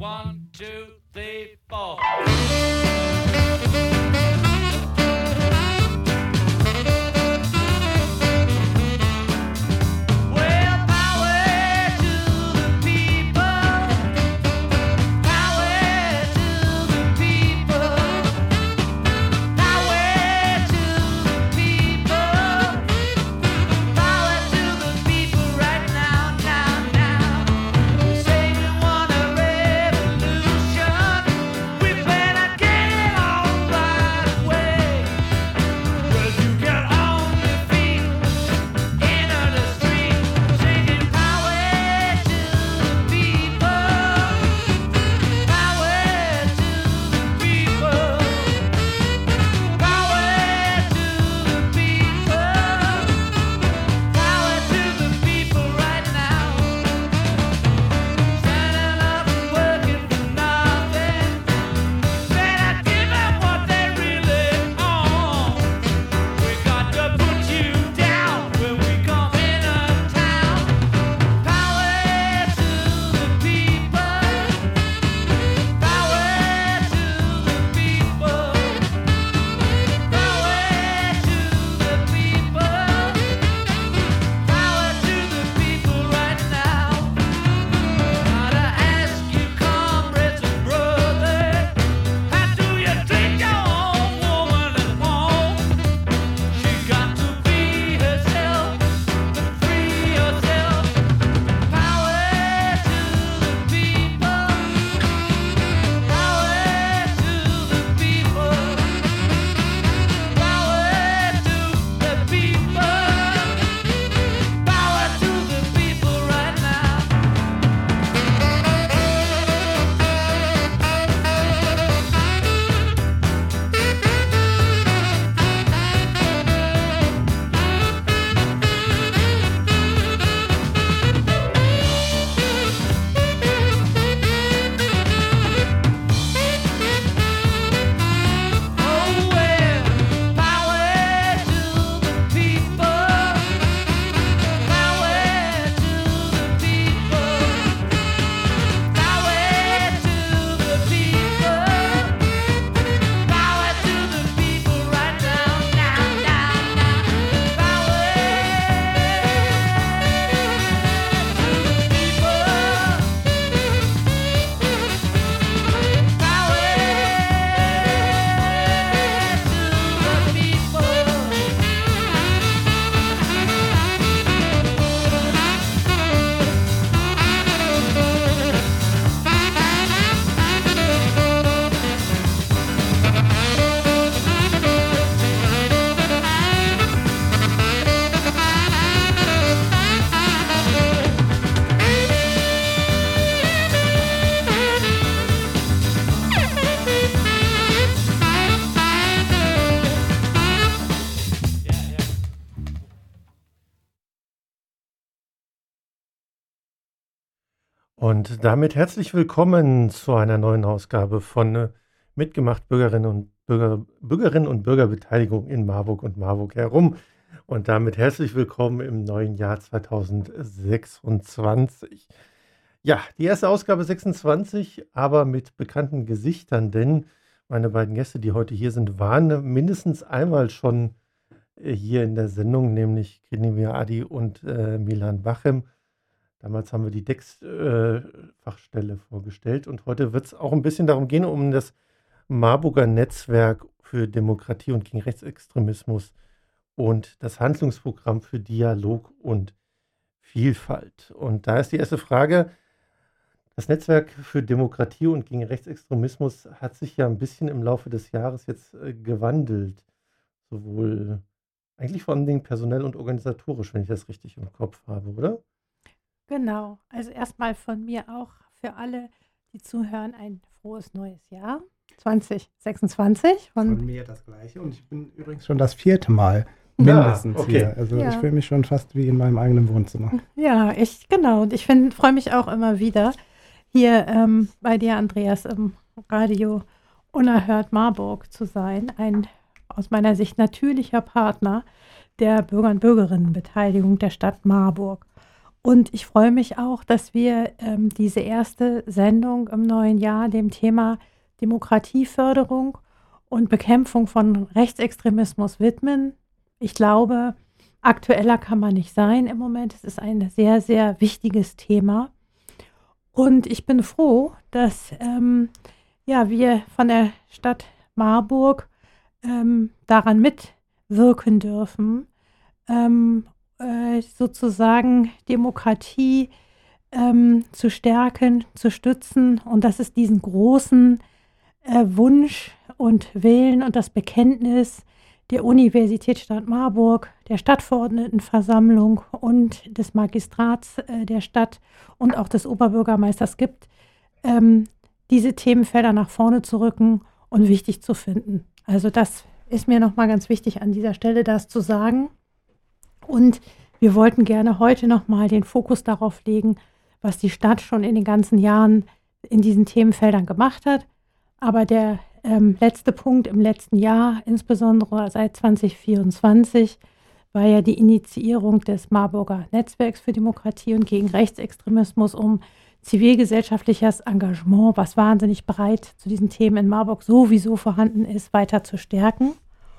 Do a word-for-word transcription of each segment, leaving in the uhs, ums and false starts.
One, two, three, four. Und damit herzlich willkommen zu einer neuen Ausgabe von äh, Mitgemacht Bürgerinnen und Bürger, Bürgerinnen und Bürgerbeteiligung in Marburg und Marburg herum. Und damit herzlich willkommen im neuen Jahr zweitausendsechsundzwanzig. Ja, die erste Ausgabe sechsundzwanzig, aber mit bekannten Gesichtern, denn meine beiden Gäste, die heute hier sind, waren mindestens einmal schon äh, hier in der Sendung, nämlich Krenimir Adi und äh, Milan Bachem. Damals haben wir die D E X-Fachstelle äh, vorgestellt und heute wird es auch ein bisschen darum gehen, um das Marburger Netzwerk für Demokratie und gegen Rechtsextremismus und das Handlungsprogramm für Dialog und Vielfalt. Und da ist die erste Frage, das Netzwerk für Demokratie und gegen Rechtsextremismus hat sich ja ein bisschen im Laufe des Jahres jetzt äh, gewandelt, sowohl eigentlich vor allem personell und organisatorisch, wenn ich das richtig im Kopf habe, oder? Genau, also erstmal von mir auch für alle, die zuhören, ein frohes neues Jahr zwanzig sechsundzwanzig. Von, von mir das Gleiche und ich bin übrigens schon das vierte Mal mindestens ah, okay. hier. Also ja. Ich fühle mich schon fast wie in meinem eigenen Wohnzimmer. Ja, ich genau und ich freue mich auch immer wieder hier ähm, bei dir, Andreas, im Radio Unerhört Marburg zu sein. Ein aus meiner Sicht natürlicher Partner der Bürger- und Bürgerinnenbeteiligung der Stadt Marburg. Und ich freue mich auch, dass wir ähm, diese erste Sendung im neuen Jahr dem Thema Demokratieförderung und Bekämpfung von Rechtsextremismus widmen. Ich glaube, aktueller kann man nicht sein im Moment. Es ist ein sehr, sehr wichtiges Thema. Und ich bin froh, dass ähm, ja, wir von der Stadt Marburg ähm, daran mitwirken dürfen, ähm, äh, sozusagen Demokratie ähm, zu stärken, zu stützen und dass es diesen großen äh, Wunsch und Willen und das Bekenntnis der Universitätsstadt Marburg, der Stadtverordnetenversammlung und des Magistrats äh, der Stadt und auch des Oberbürgermeisters gibt, ähm, diese Themenfelder nach vorne zu rücken und wichtig zu finden. Also das ist mir nochmal ganz wichtig an dieser Stelle, das zu sagen. Und wir wollten gerne heute nochmal den Fokus darauf legen, was die Stadt schon in den ganzen Jahren in diesen Themenfeldern gemacht hat. Aber der ähm, letzte Punkt im letzten Jahr, insbesondere seit zwanzig vierundzwanzig, war ja die Initiierung des Marburger Netzwerks für Demokratie und gegen Rechtsextremismus, um zivilgesellschaftliches Engagement, was wahnsinnig breit zu diesen Themen in Marburg sowieso vorhanden ist, weiter zu stärken.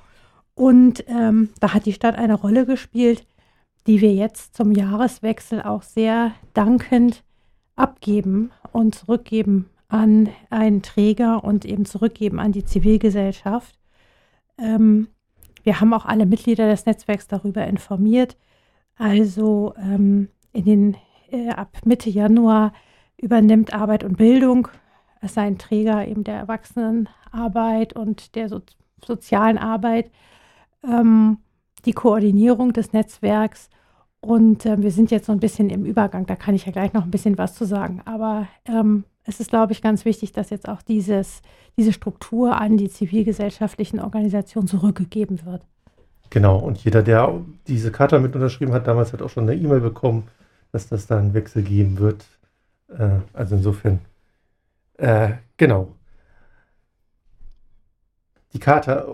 Und ähm, da hat die Stadt eine Rolle gespielt, die wir jetzt zum Jahreswechsel auch sehr dankend abgeben und zurückgeben an einen Träger und eben zurückgeben an die Zivilgesellschaft. Ähm, wir haben auch alle Mitglieder des Netzwerks darüber informiert. Also ähm, in den, äh, ab Mitte Januar übernimmt Arbeit und Bildung, es sei ein Träger eben der Erwachsenenarbeit und der so, sozialen Arbeit, ähm, die Koordinierung des Netzwerks. Und äh, wir sind jetzt so ein bisschen im Übergang, da kann ich ja gleich noch ein bisschen was zu sagen. Aber ähm, es ist, glaube ich, ganz wichtig, dass jetzt auch dieses, diese Struktur an die zivilgesellschaftlichen Organisationen zurückgegeben wird. Genau, und jeder, der diese Charta mit unterschrieben hat, damals hat auch schon eine E-Mail bekommen, dass das da einen Wechsel geben wird. Äh, also insofern, äh, genau. Die Charta...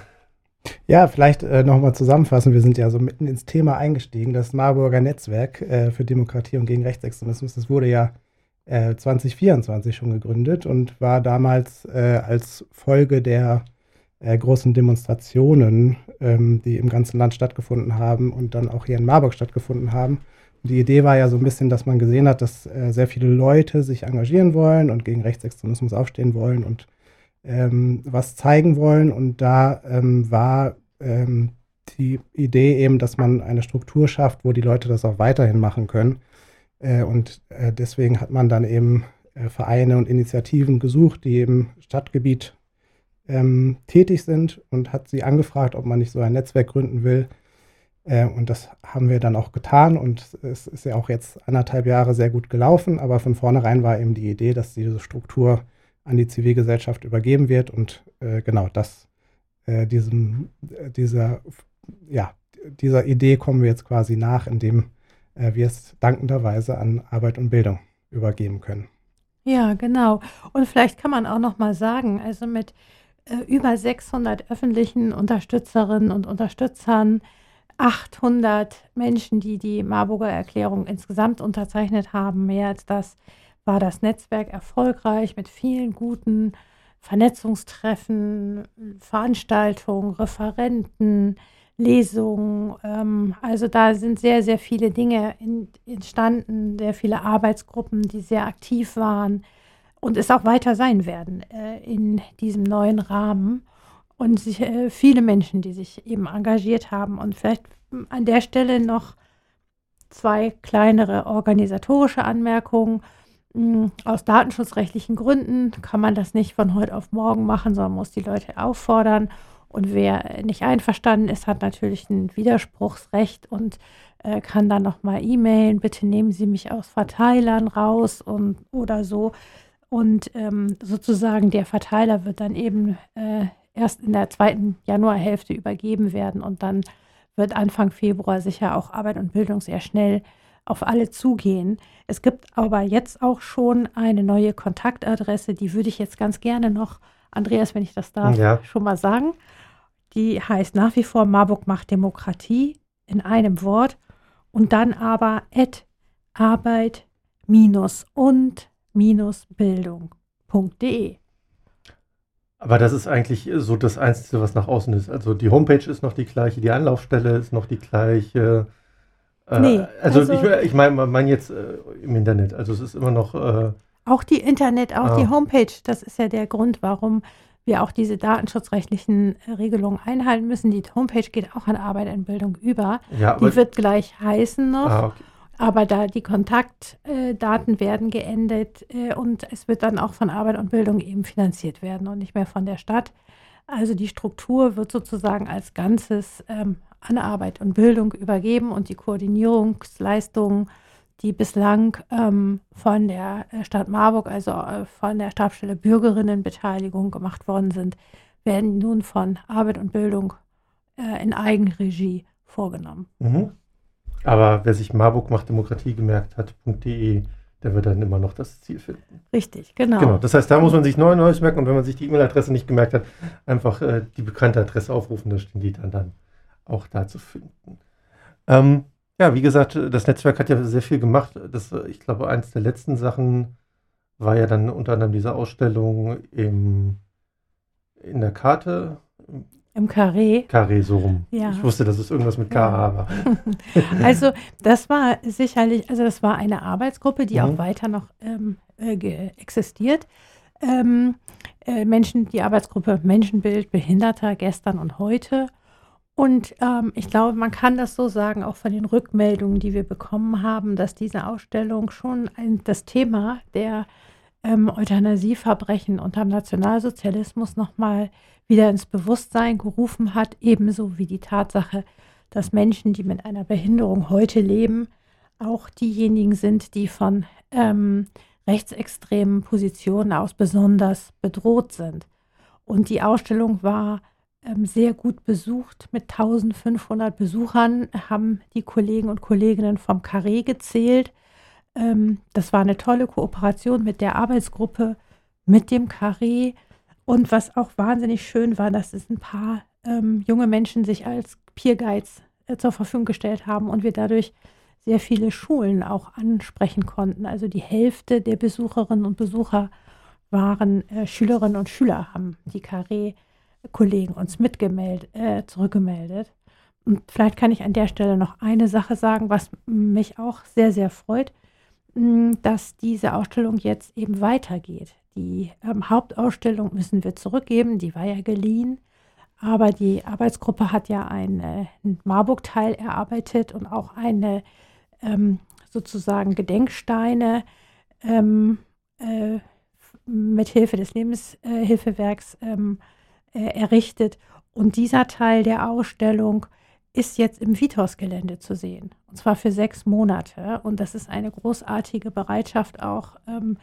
Ja, vielleicht äh, nochmal zusammenfassen. Wir sind ja so mitten ins Thema eingestiegen. Das Marburger Netzwerk äh, für Demokratie und gegen Rechtsextremismus, das wurde ja äh, zwanzig vierundzwanzig schon gegründet und war damals äh, als Folge der äh, großen Demonstrationen, ähm, die im ganzen Land stattgefunden haben und dann auch hier in Marburg stattgefunden haben. Und die Idee war ja so ein bisschen, dass man gesehen hat, dass äh, sehr viele Leute sich engagieren wollen und gegen Rechtsextremismus aufstehen wollen und Ähm, was zeigen wollen. Und da ähm, war ähm, die Idee eben, dass man eine Struktur schafft, wo die Leute das auch weiterhin machen können. Äh, und äh, deswegen hat man dann eben äh, Vereine und Initiativen gesucht, die im Stadtgebiet ähm, tätig sind und hat sie angefragt, ob man nicht so ein Netzwerk gründen will. Äh, und das haben wir dann auch getan. Und es ist ja auch jetzt anderthalb Jahre sehr gut gelaufen. Aber von vornherein war eben die Idee, dass diese Struktur an die Zivilgesellschaft übergeben wird und äh, genau das, äh, diesem, äh, dieser, ja, dieser Idee kommen wir jetzt quasi nach, indem äh, wir es dankenderweise an Arbeit und Bildung übergeben können. Ja, genau. Und vielleicht kann man auch noch mal sagen, also mit äh, über sechshundert öffentlichen Unterstützerinnen und Unterstützern, achthundert Menschen, die die Marburger Erklärung insgesamt unterzeichnet haben, mehr als das, war das Netzwerk erfolgreich mit vielen guten Vernetzungstreffen, Veranstaltungen, Referenten, Lesungen. Ähm, also da sind sehr, sehr viele Dinge in, entstanden, sehr viele Arbeitsgruppen, die sehr aktiv waren und es auch weiter sein werden äh, in diesem neuen Rahmen. Und sich, äh, viele Menschen, die sich eben engagiert haben. Und vielleicht an der Stelle noch zwei kleinere organisatorische Anmerkungen. Aus datenschutzrechtlichen Gründen kann man das nicht von heute auf morgen machen, sondern muss die Leute auffordern. Und wer nicht einverstanden ist, hat natürlich ein Widerspruchsrecht und äh, kann dann nochmal e-mailen, bitte nehmen Sie mich aus Verteilern raus und, oder so. Und ähm, sozusagen der Verteiler wird dann eben äh, erst in der zweiten Januarhälfte übergeben werden. Und dann wird Anfang Februar sicher auch Arbeit und Bildung sehr schnell auf alle zugehen. Es gibt aber jetzt auch schon eine neue Kontaktadresse, die würde ich jetzt ganz gerne noch, Andreas, wenn ich das darf, Ja. schon mal sagen. Die heißt nach wie vor Marburg macht Demokratie in einem Wort und dann aber at arbeit und bildung punkt de. Aber das ist eigentlich so das Einzige, was nach außen ist. Also die Homepage ist noch die gleiche, die Anlaufstelle ist noch die gleiche. Äh, nee, also, also ich, ich meine mein jetzt äh, im Internet. Also es ist immer noch... Äh, auch die Internet, auch ah. die Homepage, das ist ja der Grund, warum wir auch diese datenschutzrechtlichen äh, Regelungen einhalten müssen. Die Homepage geht auch an Arbeit und Bildung über. Ja, aber, die wird gleich heißen noch. Ah, okay. Aber da die Kontaktdaten äh, werden geändert äh, und es wird dann auch von Arbeit und Bildung eben finanziert werden und nicht mehr von der Stadt. Also die Struktur wird sozusagen als Ganzes ähm, an Arbeit und Bildung übergeben und die Koordinierungsleistungen, die bislang ähm, von der Stadt Marburg, also äh, von der Stabsstelle Bürgerinnenbeteiligung gemacht worden sind, werden nun von Arbeit und Bildung äh, in Eigenregie vorgenommen. Mhm. Aber wer sich Marburg macht Demokratie gemerkt hat, .de, der wird dann immer noch das Ziel finden. Richtig, genau. Genau. Das heißt, da muss man sich neu Neues merken und wenn man sich die E-Mail-Adresse nicht gemerkt hat, einfach äh, die bekannte Adresse aufrufen, da stehen die dann, dann auch da zu finden. Ähm, ja, wie gesagt, das Netzwerk hat ja sehr viel gemacht. Das, ich glaube, eins der letzten Sachen war ja dann unter anderem diese Ausstellung im, in der Karte. Im Carré. Carré, so rum. Ja. Ich wusste, dass es irgendwas mit K A war. Also das war sicherlich, also das war eine Arbeitsgruppe, die mhm. auch weiter noch ähm, äh, existiert. Ähm, äh, Menschen, die Arbeitsgruppe Menschenbild, Behinderter, gestern und heute. Und ähm, ich glaube, man kann das so sagen, auch von den Rückmeldungen, die wir bekommen haben, dass diese Ausstellung schon ein, das Thema der ähm, Euthanasieverbrechen unter dem Nationalsozialismus nochmal wieder ins Bewusstsein gerufen hat, ebenso wie die Tatsache, dass Menschen, die mit einer Behinderung heute leben, auch diejenigen sind, die von ähm, rechtsextremen Positionen aus besonders bedroht sind. Und die Ausstellung war ähm, sehr gut besucht. Mit eintausendfünfhundert Besuchern haben die Kollegen und Kolleginnen vom Carré gezählt. Ähm, das war eine tolle Kooperation mit der Arbeitsgruppe, mit dem Carré. Und was auch wahnsinnig schön war, dass es ein paar ähm, junge Menschen sich als Peer Guides äh, zur Verfügung gestellt haben und wir dadurch sehr viele Schulen auch ansprechen konnten. Also die Hälfte der Besucherinnen und Besucher waren äh, Schülerinnen und Schüler, haben die Carré-Kollegen uns mitgemeldet, äh, zurückgemeldet. Und vielleicht kann ich an der Stelle noch eine Sache sagen, was mich auch sehr, sehr freut, mh, dass diese Ausstellung jetzt eben weitergeht. Die ähm, Hauptausstellung müssen wir zurückgeben, die war ja geliehen, aber die Arbeitsgruppe hat ja einen, äh, einen Marburg-Teil erarbeitet und auch eine ähm, sozusagen Gedenksteine ähm, äh, mit Hilfe des Lebenshilfewerks ähm, äh, errichtet. Und dieser Teil der Ausstellung ist jetzt im Vitos-Gelände zu sehen, und zwar für sechs Monate. Und das ist eine großartige Bereitschaft auch ähm,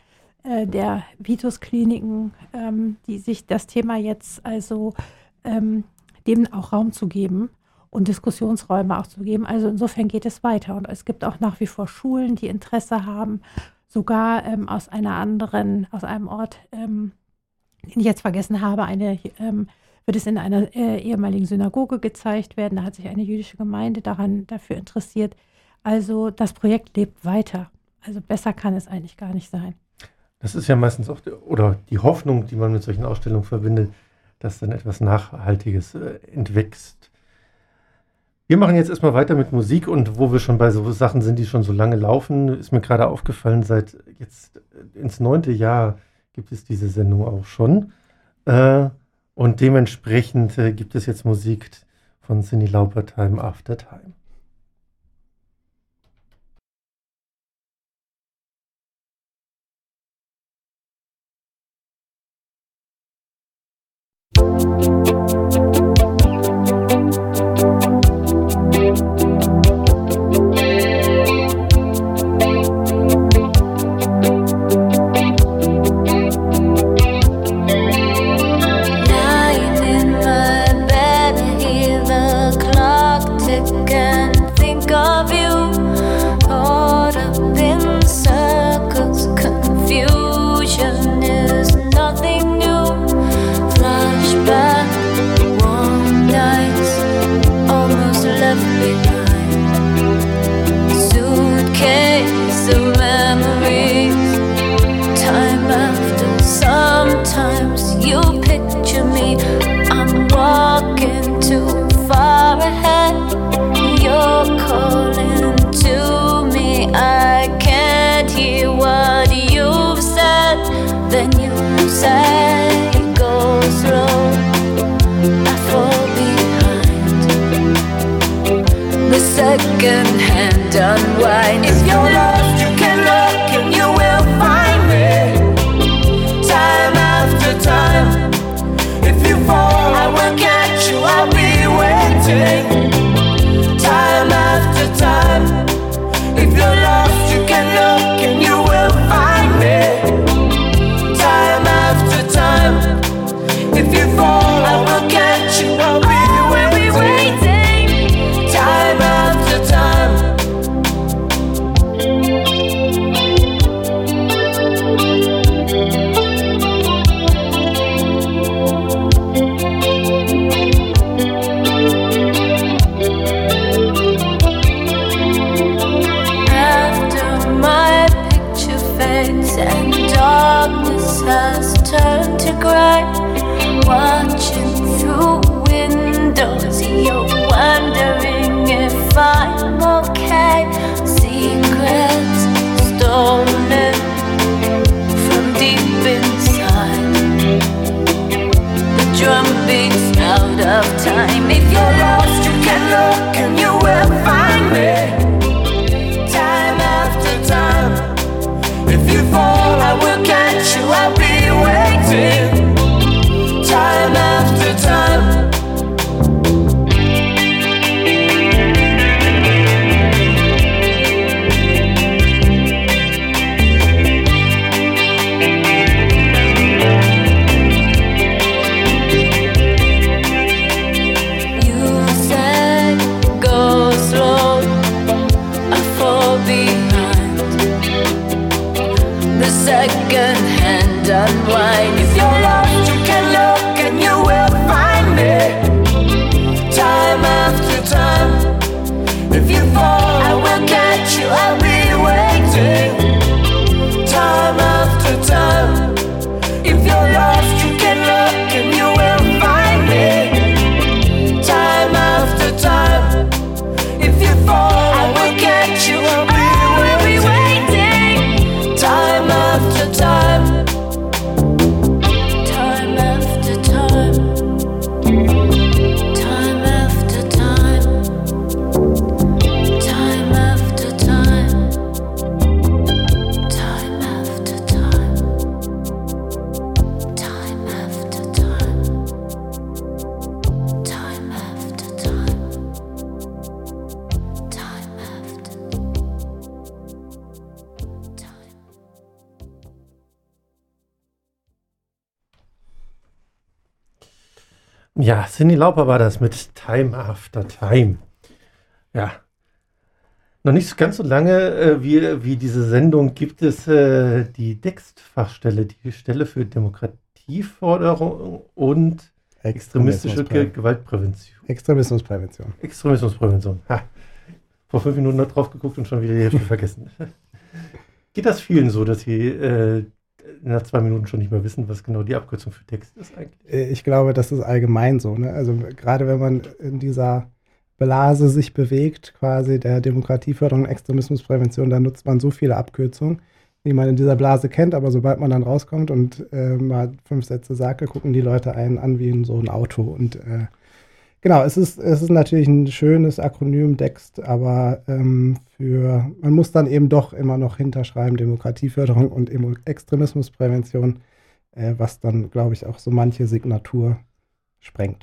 der Vitos-Kliniken, ähm, die sich das Thema jetzt also ähm, dem auch Raum zu geben und Diskussionsräume auch zu geben. Also insofern geht es weiter. Und es gibt auch nach wie vor Schulen, die Interesse haben, sogar ähm, aus einer anderen, aus einem Ort, ähm, den ich jetzt vergessen habe, eine, ähm, wird es in einer äh, ehemaligen Synagoge gezeigt werden. Da hat sich eine jüdische Gemeinde daran dafür interessiert. Also das Projekt lebt weiter. Also besser kann es eigentlich gar nicht sein. Das ist ja meistens auch, die, oder die Hoffnung, die man mit solchen Ausstellungen verbindet, dass dann etwas Nachhaltiges äh, entwächst. Wir machen jetzt erstmal weiter mit Musik und wo wir schon bei so Sachen sind, die schon so lange laufen, ist mir gerade aufgefallen, seit jetzt ins neunte Jahr gibt es diese Sendung auch schon. Äh, und dementsprechend äh, gibt es jetzt Musik von Cyndi Lauper, Time After Time. Lying in my bed, I hear the clock tick. second-hand unwind. If you're lost, you can look and you will find me. Time after time. If you fall, I will catch you, I'll be waiting. Time after time. If you're lost, you can look and you will find me. Time after time. If you fall, I will catch you, I'll be waiting. Time after time. After my picture fades and darkness has turned to grey, watching through windows, you're wondering if I'm okay. Secrets stolen from deep inside. The drum beats out of time. If you're lost, you can look and you will find me. Time after time. If you fall, I will catch you, I'll be waiting. Time after time. You said go slow, I fall behind. The second hand unwind. If you're lost, you can look and you will find me. Time after time. If you fall, I will catch you, I'll be waiting. Time after time. If you're lost, you can look and you will find me. Time after time. If you fall, I will catch you, I'll be waiting. Time after time. Time after time. Time after time. Time after time. Time after time. Time after time. Time after time. Time after time. Ja, Cyndi Lauper war das mit Time After Time. Ja, noch nicht ganz so lange äh, wie, wie diese Sendung gibt es äh, die D E X T-Fachstelle, die Stelle für Demokratieförderung und extremistische Ge Gewaltprävention. Extremismusprävention. Extremismusprävention. Ha. Vor fünf Minuten noch drauf geguckt und schon wieder die Hälfte vergessen. Geht das vielen so, dass sie äh, nach zwei Minuten schon nicht mehr wissen, was genau die Abkürzung für Text ist eigentlich? Ich glaube, das ist allgemein so. Ne? Also gerade wenn man in dieser Blase sich bewegt, quasi der Demokratieförderung und Extremismusprävention, dann nutzt man so viele Abkürzungen, die man in dieser Blase kennt, aber sobald man dann rauskommt und äh, mal fünf Sätze sagt, gucken die Leute einen an wie in so ein Auto. Und äh, genau, es ist, es ist natürlich ein schönes Akronym, D E X T, aber ähm, für, man muss dann eben doch immer noch hinterschreiben, Demokratieförderung und Extremismusprävention, äh, was dann, glaube ich, auch so manche Signatur sprengt.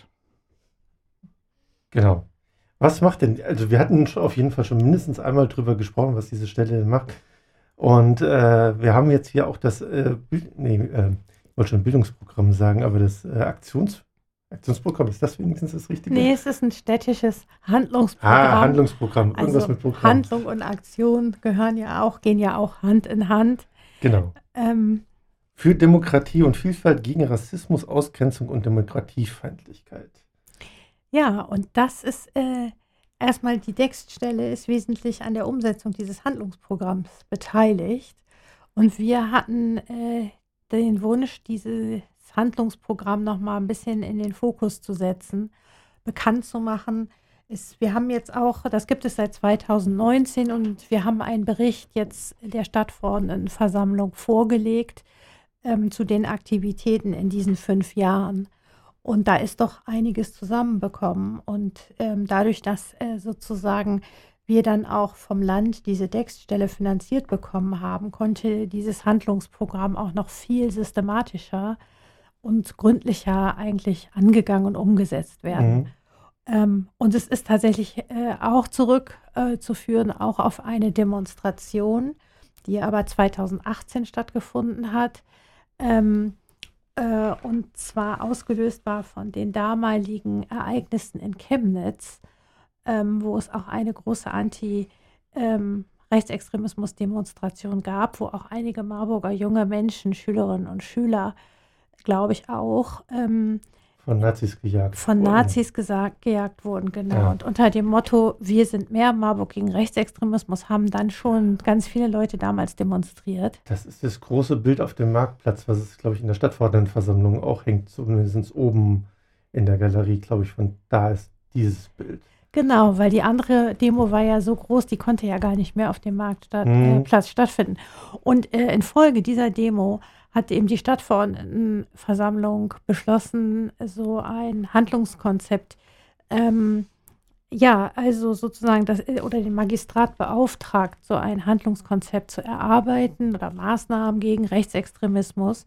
Genau. Was macht denn, also wir hatten schon auf jeden Fall schon mindestens einmal drüber gesprochen, was diese Stelle denn macht. Und äh, wir haben jetzt hier auch das, äh, Bild, nee, äh, ich wollte schon Bildungsprogramm sagen, aber das äh, Aktions, Aktionsprogramm, ist das wenigstens das Richtige? Nee, es ist ein städtisches Handlungsprogramm. Ah, Handlungsprogramm, irgendwas also mit Programm. Handlung und Aktion gehören ja auch, gehen ja auch Hand in Hand. Genau. Ähm, Für Demokratie und Vielfalt gegen Rassismus, Ausgrenzung und Demokratiefeindlichkeit. Ja, und das ist äh, erstmal die D E X T-Stelle ist wesentlich an der Umsetzung dieses Handlungsprogramms beteiligt. Und wir hatten äh, den Wunsch, dieses Handlungsprogramm nochmal ein bisschen in den Fokus zu setzen, bekannt zu machen. Ist, wir haben jetzt auch, das gibt es seit zweitausendneunzehn und wir haben einen Bericht jetzt der Stadtverordnetenversammlung vorgelegt ähm, zu den Aktivitäten in diesen fünf Jahren. Und da ist doch einiges zusammenbekommen. Und ähm, dadurch, dass äh, sozusagen wir dann auch vom Land diese Textstelle finanziert bekommen haben, konnte dieses Handlungsprogramm auch noch viel systematischer und gründlicher eigentlich angegangen und umgesetzt werden. Mhm. Ähm, und es ist tatsächlich äh, auch zurückzuführen, äh, auch auf eine Demonstration, die aber zweitausendachtzehn stattgefunden hat, ähm, äh, und zwar ausgelöst war von den damaligen Ereignissen in Chemnitz, ähm, wo es auch eine große Anti-Rechtsextremismus-Demonstration gab, wo auch einige Marburger junge Menschen, Schülerinnen und Schüler, glaube ich auch, ähm, Von Nazis gejagt von wurden. Nazis gesagt, gejagt wurden, genau. Ja. Und unter dem Motto, wir sind mehr, Marburg gegen Rechtsextremismus, haben dann schon ganz viele Leute damals demonstriert. Das ist das große Bild auf dem Marktplatz, was es, glaube ich, in der Stadtverordnetenversammlung auch hängt, zumindest oben in der Galerie, glaube ich, von da ist dieses Bild. Genau, weil die andere Demo war ja so groß, die konnte ja gar nicht mehr auf dem Marktplatz Mhm. äh, Platz stattfinden. Und äh, infolge dieser Demo hat eben die Stadtverordnetenversammlung beschlossen, so ein Handlungskonzept, ähm, ja, also sozusagen das, oder den Magistrat beauftragt, so ein Handlungskonzept zu erarbeiten oder Maßnahmen gegen Rechtsextremismus.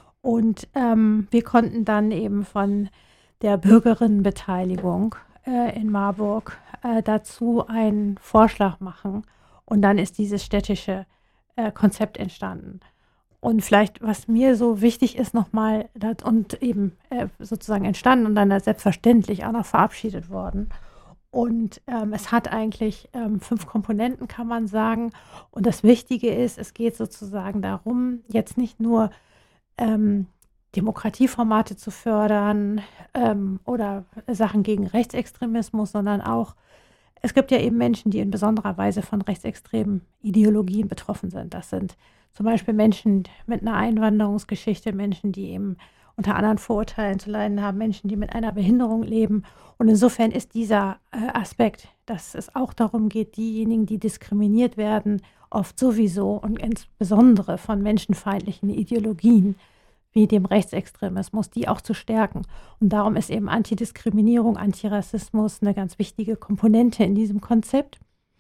Und ähm, wir konnten dann eben von der Bürgerinnenbeteiligung äh, in Marburg äh, dazu einen Vorschlag machen. Und dann ist dieses städtische äh, Konzept entstanden. Und vielleicht, was mir so wichtig ist nochmal, das- und eben äh, sozusagen entstanden und dann selbstverständlich auch noch verabschiedet worden. Und ähm, es hat eigentlich ähm, fünf Komponenten, kann man sagen. Und das Wichtige ist, es geht sozusagen darum, jetzt nicht nur ähm, Demokratieformate zu fördern ähm, oder Sachen gegen Rechtsextremismus, sondern auch, es gibt ja eben Menschen, die in besonderer Weise von rechtsextremen Ideologien betroffen sind. Das sind zum Beispiel Menschen mit einer Einwanderungsgeschichte, Menschen, die eben unter anderen Vorurteilen zu leiden haben, Menschen, die mit einer Behinderung leben. Und insofern ist dieser äh, Aspekt, dass es auch darum geht, diejenigen, die diskriminiert werden, oft sowieso und insbesondere von menschenfeindlichen Ideologien wie dem Rechtsextremismus, die auch zu stärken. Und darum ist eben Antidiskriminierung, Antirassismus eine ganz wichtige Komponente in diesem Konzept.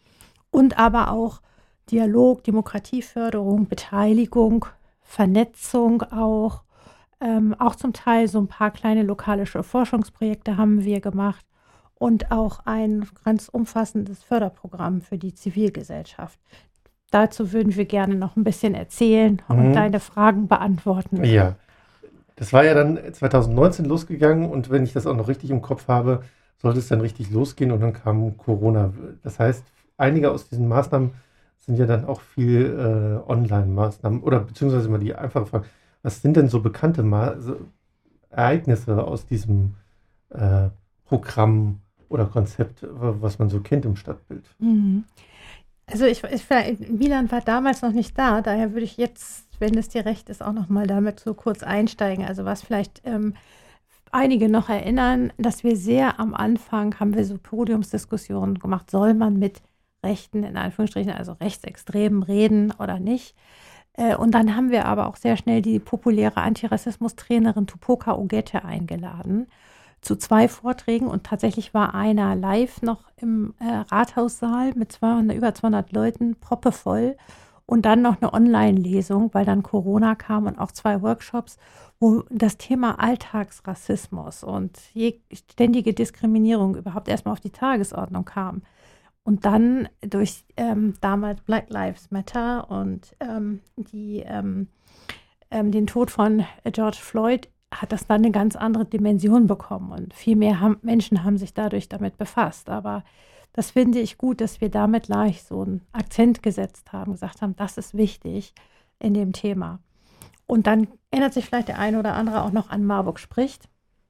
Und aber auch Dialog, Demokratieförderung, Beteiligung, Vernetzung auch. Ähm, auch zum Teil so ein paar kleine lokale Forschungsprojekte haben wir gemacht und auch ein ganz umfassendes Förderprogramm für die Zivilgesellschaft. Dazu würden wir gerne noch ein bisschen erzählen und Mhm. deine Fragen beantworten. Ja, das war ja dann zweitausendneunzehn losgegangen und wenn ich das auch noch richtig im Kopf habe, sollte es dann richtig losgehen und dann kam Corona. Das heißt, einige aus diesen Maßnahmen sind ja dann auch viel äh, Online-Maßnahmen oder beziehungsweise mal die einfache Frage, was sind denn so bekannte Ma so Ereignisse aus diesem äh, Programm oder Konzept, was man so kennt im Stadtbild? Mhm. Also ich, ich Wieland war damals noch nicht da, daher würde ich jetzt, wenn es dir recht ist, auch noch mal damit so kurz einsteigen. Also was vielleicht ähm, einige noch erinnern, dass wir sehr am Anfang haben wir so Podiumsdiskussionen gemacht, soll man mit Rechten, in Anführungsstrichen, also Rechtsextremen reden oder nicht. Äh, und dann haben wir aber auch sehr schnell die populäre Antirassismus-Trainerin Tupoka Ogette eingeladen zu zwei Vorträgen und tatsächlich war einer live noch im äh, Rathaussaal mit zweihundert, über zweihundert Leuten, proppevoll und dann noch eine Online-Lesung, weil dann Corona kam und auch zwei Workshops, wo das Thema Alltagsrassismus und je, ständige Diskriminierung überhaupt erstmal auf die Tagesordnung kam. Und dann durch ähm, damals Black Lives Matter und ähm, die, ähm, ähm, den Tod von George Floyd hat das dann eine ganz andere Dimension bekommen und viel mehr haben, Menschen haben sich dadurch damit befasst. Aber das finde ich gut, dass wir damit gleich so einen Akzent gesetzt haben, gesagt haben, das ist wichtig in dem Thema. Und dann erinnert sich vielleicht der eine oder andere auch noch an Marburg spricht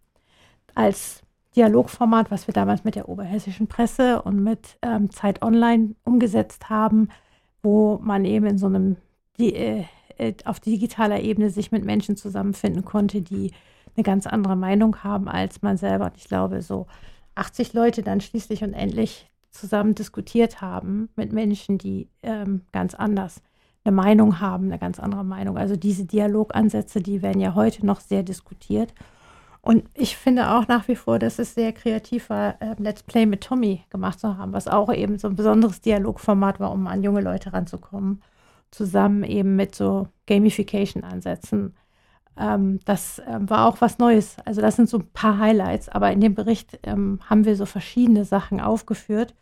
als Dialogformat, was wir damals mit der Oberhessischen Presse und mit ähm, Zeit Online umgesetzt haben, wo man eben in so einem die, äh, auf digitaler Ebene sich mit Menschen zusammenfinden konnte, die eine ganz andere Meinung haben als man selber. Und ich glaube, so achtzig Leute dann schließlich und endlich zusammen diskutiert haben mit Menschen, die ähm, ganz anders eine Meinung haben, eine ganz andere Meinung. Also diese Dialogansätze, die werden ja heute noch sehr diskutiert. Und ich finde auch nach wie vor, dass es sehr kreativ war, äh, Let's Play mit Tommy gemacht zu haben, was auch eben so ein besonderes Dialogformat war, um an junge Leute ranzukommen, zusammen eben mit so Gamification-Ansätzen. Ähm, das ähm, war auch was Neues. Also das sind so ein paar Highlights, aber in dem Bericht ähm, haben wir so verschiedene Sachen aufgeführt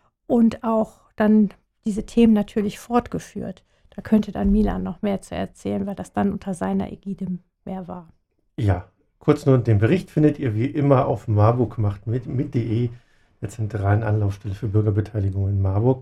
und auch dann diese Themen natürlich fortgeführt. Da könnte dann Milan noch mehr zu erzählen, weil das dann unter seiner Ägide mehr war. Ja, kurz nur, den Bericht findet ihr wie immer auf marburg macht mit, mit .de, der zentralen Anlaufstelle für Bürgerbeteiligung in Marburg.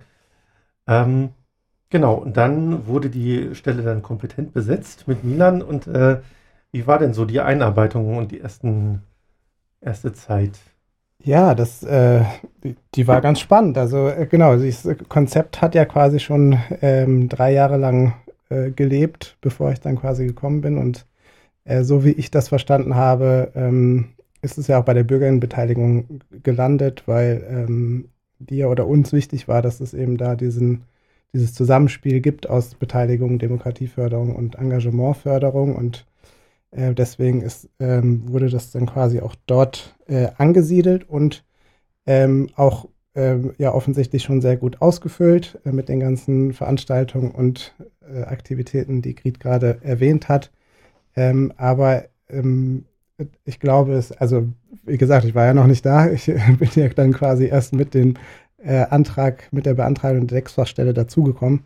Ähm, genau, und dann wurde die Stelle dann kompetent besetzt mit Milan. Und äh, wie war denn so die Einarbeitung und die ersten, erste Zeit? Ja, das, äh, die, die war ganz spannend. Also äh, genau, dieses Konzept hat ja quasi schon ähm, drei Jahre lang äh, gelebt, bevor ich dann quasi gekommen bin. Und äh, so wie ich das verstanden habe, ähm, ist es ja auch bei der Bürgerinnenbeteiligung gelandet, weil ähm, dir oder uns wichtig war, dass es eben da diesen, dieses Zusammenspiel gibt aus Beteiligung, Demokratieförderung und Engagementförderung. Und äh, deswegen ist, ähm, wurde das dann quasi auch dort äh, angesiedelt und ähm, auch ähm, ja offensichtlich schon sehr gut ausgefüllt äh, mit den ganzen Veranstaltungen und äh, Aktivitäten, die Grit gerade erwähnt hat. Ähm, aber ähm, ich glaube es, also wie gesagt, ich war ja noch nicht da. Ich bin ja dann quasi erst mit dem äh, Antrag, mit der Beantragung der Textfachstelle dazugekommen.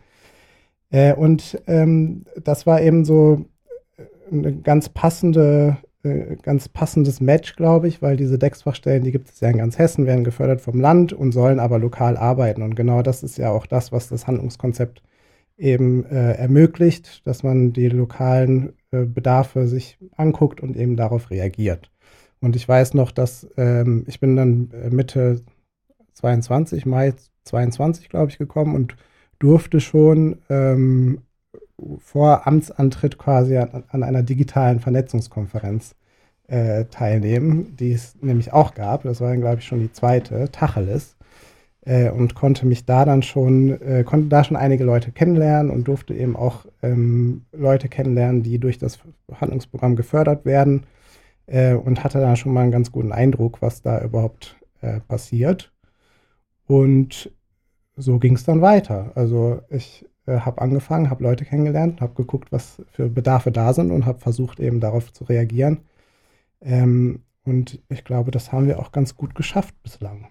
Äh, und ähm, das war eben so eine ganz passende, äh, ganz passendes Match, glaube ich, weil diese Textfachstellen, die gibt es ja in ganz Hessen, werden gefördert vom Land und sollen aber lokal arbeiten. Und genau das ist ja auch das, was das Handlungskonzept eben äh, ermöglicht, dass man die lokalen äh, Bedarfe sich anguckt und eben darauf reagiert. Und ich weiß noch, dass ähm, ich bin dann Mitte zweiundzwanzig, Mai zweiundzwanzig, glaube ich, gekommen und durfte schon ähm, vor Amtsantritt quasi an, an einer digitalen Vernetzungskonferenz äh, teilnehmen, die es nämlich auch gab. Das war dann, glaube ich, schon die zweite, Tacheles. Äh, und konnte mich da dann schon, äh, konnte da schon einige Leute kennenlernen und durfte eben auch ähm, Leute kennenlernen, die durch das Handlungsprogramm gefördert werden äh, und hatte da schon mal einen ganz guten Eindruck, was da überhaupt äh, passiert. Und so ging es dann weiter. Also ich äh, habe angefangen, habe Leute kennengelernt, habe geguckt, was für Bedarfe da sind und habe versucht, eben darauf zu reagieren. Ähm, und ich glaube, das haben wir auch ganz gut geschafft bislang.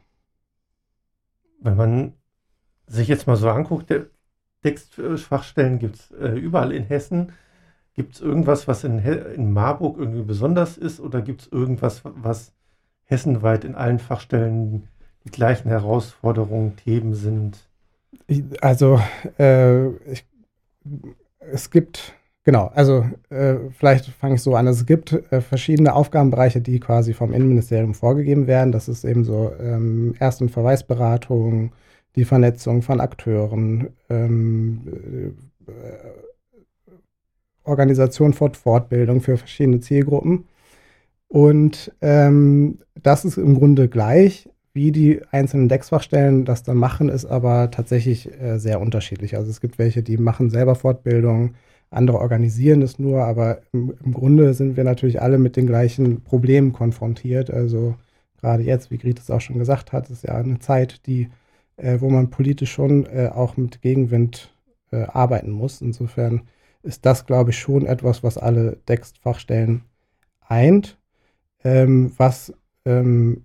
Wenn man sich jetzt mal so anguckt, der Textfachstellen gibt es äh, überall in Hessen. Gibt es irgendwas, was in, He- in Marburg irgendwie besonders ist, oder gibt es irgendwas, was hessenweit in allen Fachstellen die gleichen Herausforderungen, Themen sind? Ich, also äh, ich, es gibt, genau, also äh, vielleicht fange ich so an, es gibt äh, verschiedene Aufgabenbereiche, die quasi vom Innenministerium vorgegeben werden. Das ist eben so ähm, Erst- und Verweisberatung, die Vernetzung von Akteuren, ähm, äh, Organisation von Fortbildung für verschiedene Zielgruppen. Und ähm, das ist im Grunde gleich, wie die einzelnen Textfachstellen das dann machen, ist aber tatsächlich äh, sehr unterschiedlich. Also es gibt welche, die machen selber Fortbildung, andere organisieren es nur, aber im, im Grunde sind wir natürlich alle mit den gleichen Problemen konfrontiert. Also gerade jetzt, wie Grit es auch schon gesagt hat, ist ja eine Zeit, die, äh, wo man politisch schon äh, auch mit Gegenwind äh, arbeiten muss. Insofern ist das, glaube ich, schon etwas, was alle Textfachstellen eint. Ähm, was ähm,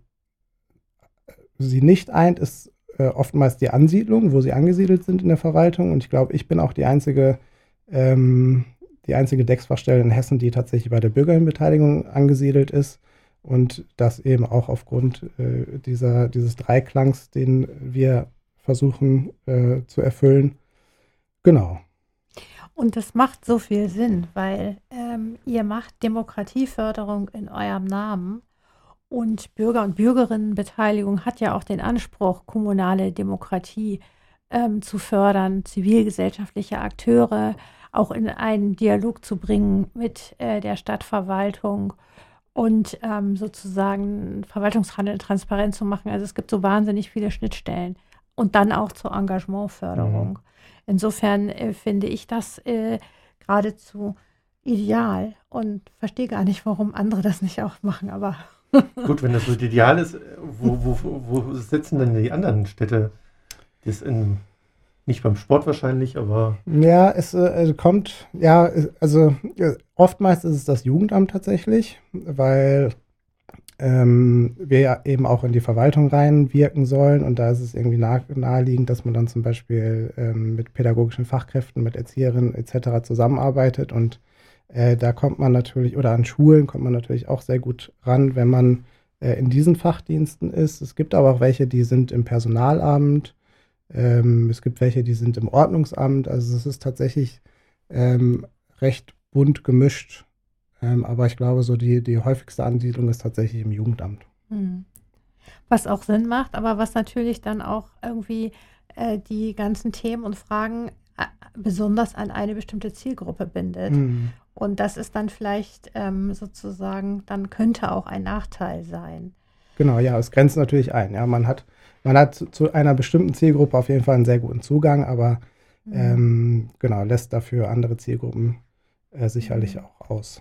sie nicht eint, ist äh, oftmals die Ansiedlung, wo sie angesiedelt sind in der Verwaltung. Und ich glaube, ich bin auch die einzige, ähm, die einzige Textfachstelle in Hessen, die tatsächlich bei der Bürgerinnenbeteiligung angesiedelt ist. Und das eben auch aufgrund äh, dieser, dieses Dreiklangs, den wir versuchen äh, zu erfüllen. Genau. Und das macht so viel Sinn, weil ähm, ihr macht Demokratieförderung in eurem Namen. Und Bürger- und Bürgerinnenbeteiligung hat ja auch den Anspruch, kommunale Demokratie ähm, zu fördern, zivilgesellschaftliche Akteure auch in einen Dialog zu bringen mit äh, der Stadtverwaltung und ähm, sozusagen Verwaltungshandeln transparent zu machen. Also es gibt so wahnsinnig viele Schnittstellen. Und dann auch zur Engagementförderung. Mhm. Insofern äh, finde ich das äh, geradezu ideal und verstehe gar nicht, warum andere das nicht auch machen, aber Gut, wenn das so ideal ist, wo, wo, wo setzen denn die anderen Städte das in, nicht beim Sport wahrscheinlich, aber Ja, es äh, kommt, ja, es- also äh, oftmals ist es das Jugendamt tatsächlich, weil ähm, wir ja eben auch in die Verwaltung reinwirken sollen und da ist es irgendwie nah, naheliegend, dass man dann zum Beispiel ähm, mit pädagogischen Fachkräften, mit Erzieherinnen et cetera zusammenarbeitet und äh, da kommt man natürlich, oder an Schulen kommt man natürlich auch sehr gut ran, wenn man äh, in diesen Fachdiensten ist. Es gibt aber auch welche, die sind im Personalamt, ähm, es gibt welche, die sind im Ordnungsamt, also es ist tatsächlich ähm, recht bunt gemischt. Ähm, aber ich glaube, so die, die häufigste Ansiedlung ist tatsächlich im Jugendamt. hm. Was auch Sinn macht, aber was natürlich dann auch irgendwie äh, die ganzen Themen und Fragen äh, besonders an eine bestimmte Zielgruppe bindet. Mhm. Und das ist dann vielleicht ähm, sozusagen, dann könnte auch ein Nachteil sein. Genau, ja, es grenzt natürlich ein. Ja, man hat, man hat zu, zu einer bestimmten Zielgruppe auf jeden Fall einen sehr guten Zugang, aber Mhm. ähm, genau, lässt dafür andere Zielgruppen äh, sicherlich Mhm. auch aus.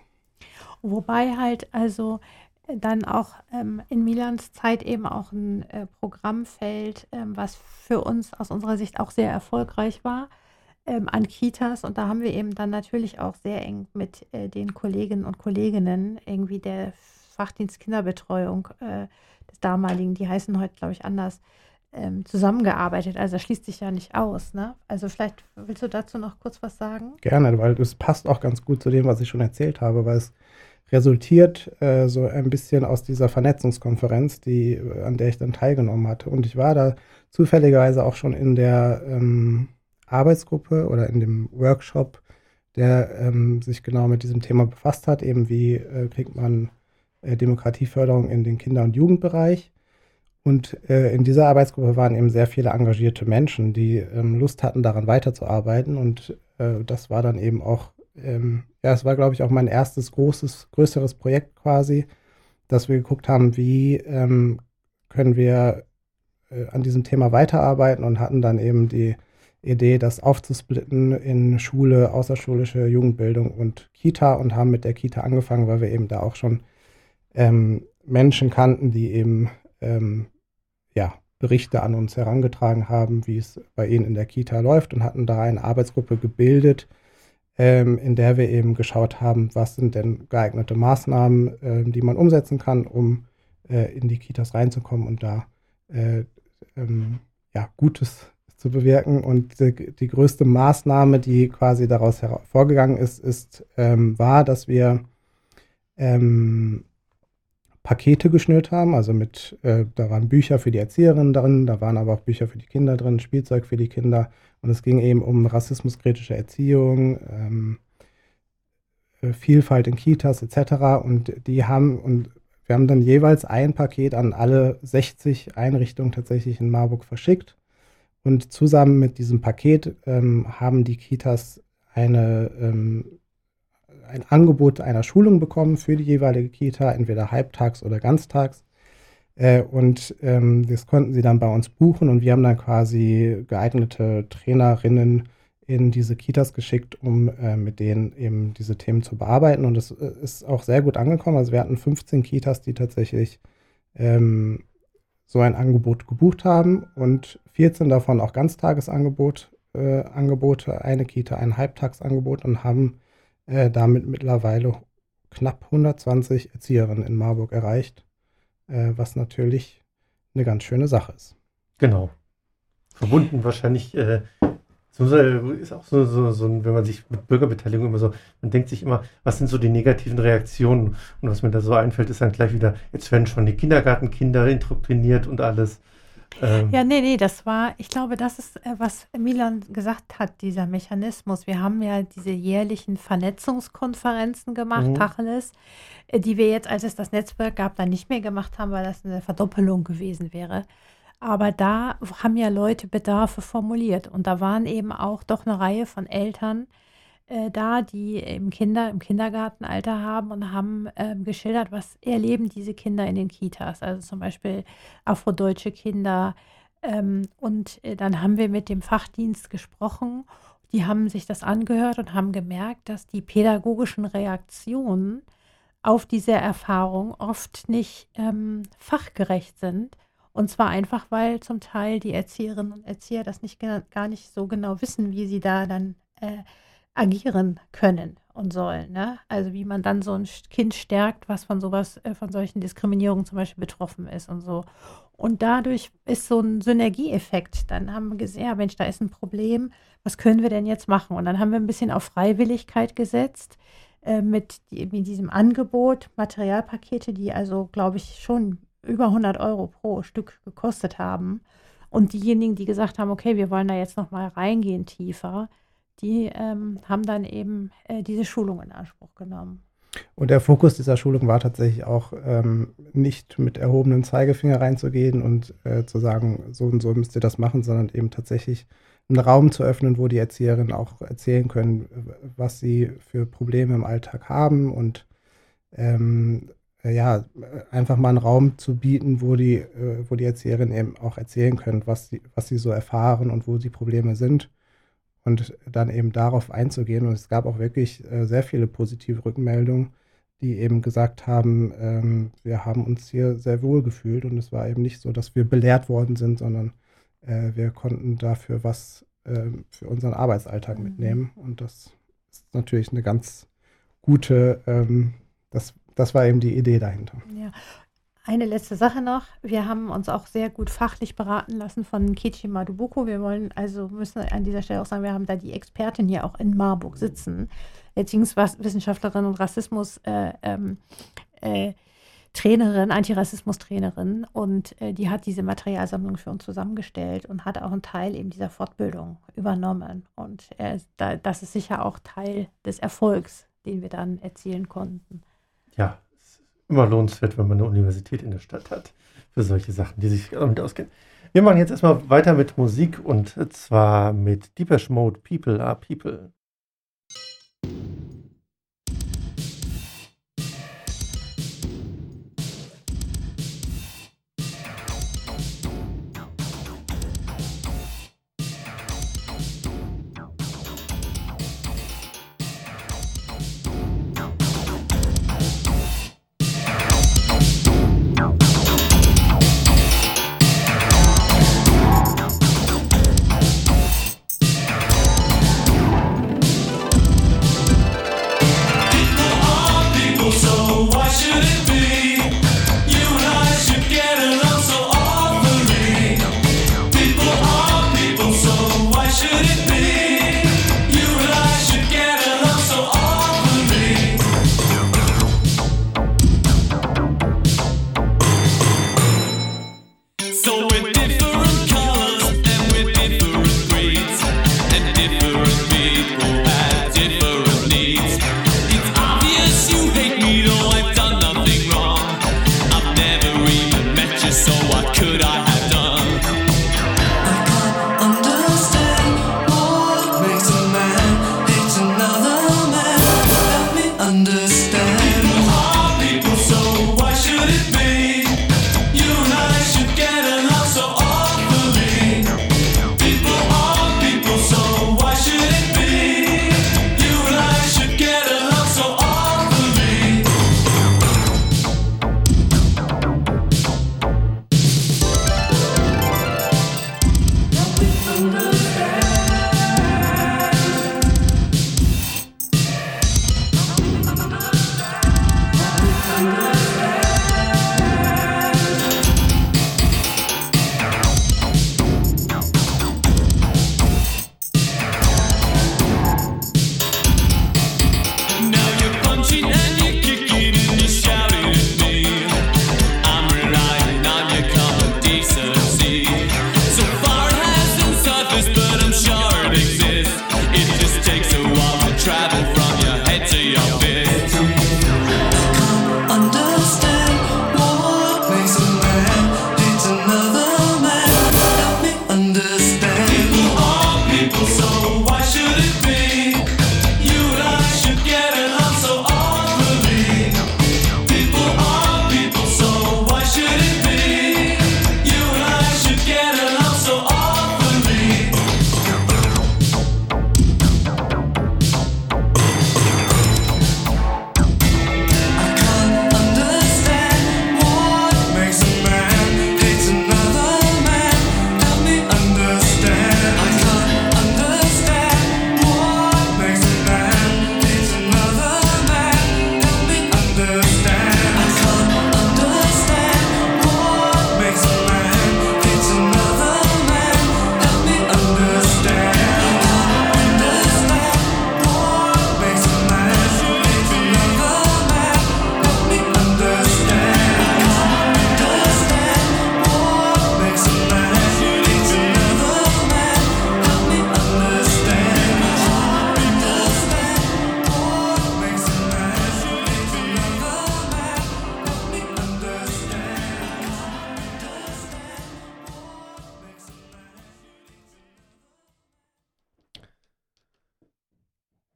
Wobei halt also äh, dann auch ähm, in Milans Zeit eben auch ein äh, Programm fällt, ähm, was für uns aus unserer Sicht auch sehr erfolgreich war, ähm, an Kitas. Und da haben wir eben dann natürlich auch sehr eng mit äh, den Kolleginnen und Kolleginnen irgendwie der Fachdienst Kinderbetreuung äh, des damaligen, die heißen heute, glaube ich, anders, ähm, zusammengearbeitet. Also das schließt sich ja nicht aus, ne? Also vielleicht willst du dazu noch kurz was sagen? Gerne, weil das passt auch ganz gut zu dem, was ich schon erzählt habe, weil es resultiert äh, so ein bisschen aus dieser Vernetzungskonferenz, die, äh, an der ich dann teilgenommen hatte. Und ich war da zufälligerweise auch schon in der ähm, Arbeitsgruppe oder in dem Workshop, der ähm, sich genau mit diesem Thema befasst hat, eben wie äh, kriegt man äh, Demokratieförderung in den Kinder- und Jugendbereich. Und äh, in dieser Arbeitsgruppe waren eben sehr viele engagierte Menschen, die ähm, Lust hatten, daran weiterzuarbeiten. Und äh, das war dann eben auch, ähm, ja, es war, glaube ich, auch mein erstes großes, größeres Projekt quasi, dass wir geguckt haben, wie ähm, können wir äh, an diesem Thema weiterarbeiten und hatten dann eben die Idee, das aufzusplitten in Schule, außerschulische Jugendbildung und Kita und haben mit der Kita angefangen, weil wir eben da auch schon ähm, Menschen kannten, die eben ähm, ja, Berichte an uns herangetragen haben, wie es bei ihnen in der Kita läuft und hatten da eine Arbeitsgruppe gebildet, ähm, in der wir eben geschaut haben, was sind denn geeignete Maßnahmen, ähm, die man umsetzen kann, um äh, in die Kitas reinzukommen und da äh, ähm, ja, Gutes zu bewirken. Und die, die größte Maßnahme, die quasi daraus hervorgegangen ist, ist ähm, war, dass wir ähm, Pakete geschnürt haben, also mit, äh, da waren Bücher für die Erzieherinnen drin, da waren aber auch Bücher für die Kinder drin, Spielzeug für die Kinder und es ging eben um rassismuskritische Erziehung, ähm, äh, Vielfalt in Kitas et cetera. Und die haben, und wir haben dann jeweils ein Paket an alle sechzig Einrichtungen tatsächlich in Marburg verschickt und zusammen mit diesem Paket ähm, haben die Kitas eine ähm, ein Angebot einer Schulung bekommen für die jeweilige Kita, entweder halbtags oder ganztags. Äh, und ähm, das konnten sie dann bei uns buchen und wir haben dann quasi geeignete Trainerinnen in diese Kitas geschickt, um äh, mit denen eben diese Themen zu bearbeiten. Und es äh, ist auch sehr gut angekommen. Also wir hatten fünfzehn Kitas, die tatsächlich ähm, so ein Angebot gebucht haben und vierzehn davon auch Ganztagesangebot, äh, Angebote, eine Kita ein Halbtagsangebot und haben Äh, damit mittlerweile knapp hundertzwanzig Erzieherinnen in Marburg erreicht, äh, was natürlich eine ganz schöne Sache ist. genau. Verbunden wahrscheinlich, äh, so, ist auch so, so, so, wenn man sich mit Bürgerbeteiligung immer so, man denkt sich immer, was sind so die negativen Reaktionen? Und was mir da so einfällt, ist dann gleich wieder, jetzt werden schon die Kindergartenkinder indoktriniert und alles. Ähm, Ja, nee, nee, das war, ich glaube, das ist, äh, was Milan gesagt hat, dieser Mechanismus. Wir haben ja diese jährlichen Vernetzungskonferenzen gemacht, Mhm. Tacheles, äh, die wir jetzt, als es das Netzwerk gab, dann nicht mehr gemacht haben, weil das eine Verdoppelung gewesen wäre. Aber da haben ja Leute Bedarfe formuliert und da waren eben auch doch eine Reihe von Eltern äh, da, die im Kinder, im Kindergartenalter haben und haben ähm, geschildert, was erleben diese Kinder in den Kitas. Also zum Beispiel afrodeutsche Kinder. Ähm, und äh, dann haben wir mit dem Fachdienst gesprochen. die haben sich das angehört und haben gemerkt, dass die pädagogischen Reaktionen auf diese Erfahrung oft nicht ähm, fachgerecht sind. Und zwar einfach, weil zum Teil die Erzieherinnen und Erzieher das nicht gar nicht so genau wissen, wie sie da dann äh, agieren können und sollen. Ne? Also wie man dann so ein Kind stärkt, was von sowas, äh, von solchen Diskriminierungen zum Beispiel betroffen ist und so. Und dadurch ist so ein Synergieeffekt. Dann haben wir gesehen, ja Mensch, da ist ein Problem, was können wir denn jetzt machen? Und dann haben wir ein bisschen auf Freiwilligkeit gesetzt äh, mit, die, mit diesem Angebot, Materialpakete, die also, glaube ich, schon über hundert Euro pro Stück gekostet haben. Und diejenigen, die gesagt haben, okay, wir wollen da jetzt noch mal reingehen tiefer, die ähm, haben dann eben äh, diese Schulung in Anspruch genommen. Und der Fokus dieser Schulung war tatsächlich auch, ähm, nicht mit erhobenem Zeigefinger reinzugehen und äh, zu sagen, so und so müsst ihr das machen, sondern eben tatsächlich einen Raum zu öffnen, wo die Erzieherinnen auch erzählen können, was sie für Probleme im Alltag haben und ähm, ja, einfach mal einen Raum zu bieten, wo die, äh, wo die Erzieherinnen eben auch erzählen können, was sie, was sie so erfahren und wo die Probleme sind. Und dann eben darauf einzugehen. Und es gab auch wirklich äh, sehr viele positive Rückmeldungen, die eben gesagt haben, ähm, wir haben uns hier sehr wohl gefühlt. Und es war eben nicht so, dass wir belehrt worden sind, sondern äh, wir konnten dafür was äh, für unseren Arbeitsalltag mhm. mitnehmen. Und das ist natürlich eine ganz gute, ähm, das, das war eben die Idee dahinter. Ja. Eine letzte Sache noch. Wir haben uns auch sehr gut fachlich beraten lassen von Nkechi Madubuko. Wir wollen also, müssen an dieser Stelle auch sagen, wir haben da die Expertin hier auch in Marburg sitzen, Erziehungswissenschaftlerin und Rassismus äh, ähm, äh, Trainerin, Antirassismus-Trainerin, und äh, die hat diese Materialsammlung für uns zusammengestellt und hat auch einen Teil eben dieser Fortbildung übernommen. Und äh, da, das ist sicher auch Teil des Erfolgs, den wir dann erzielen konnten. Ja, immer lohnenswert, wenn man eine Universität in der Stadt hat, für solche Sachen, die sich damit auskennen. Wir machen jetzt erstmal weiter mit Musik, und zwar mit Depeche Mode, People Are People.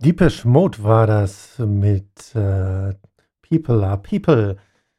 Depeche Mode war das mit äh, People are People.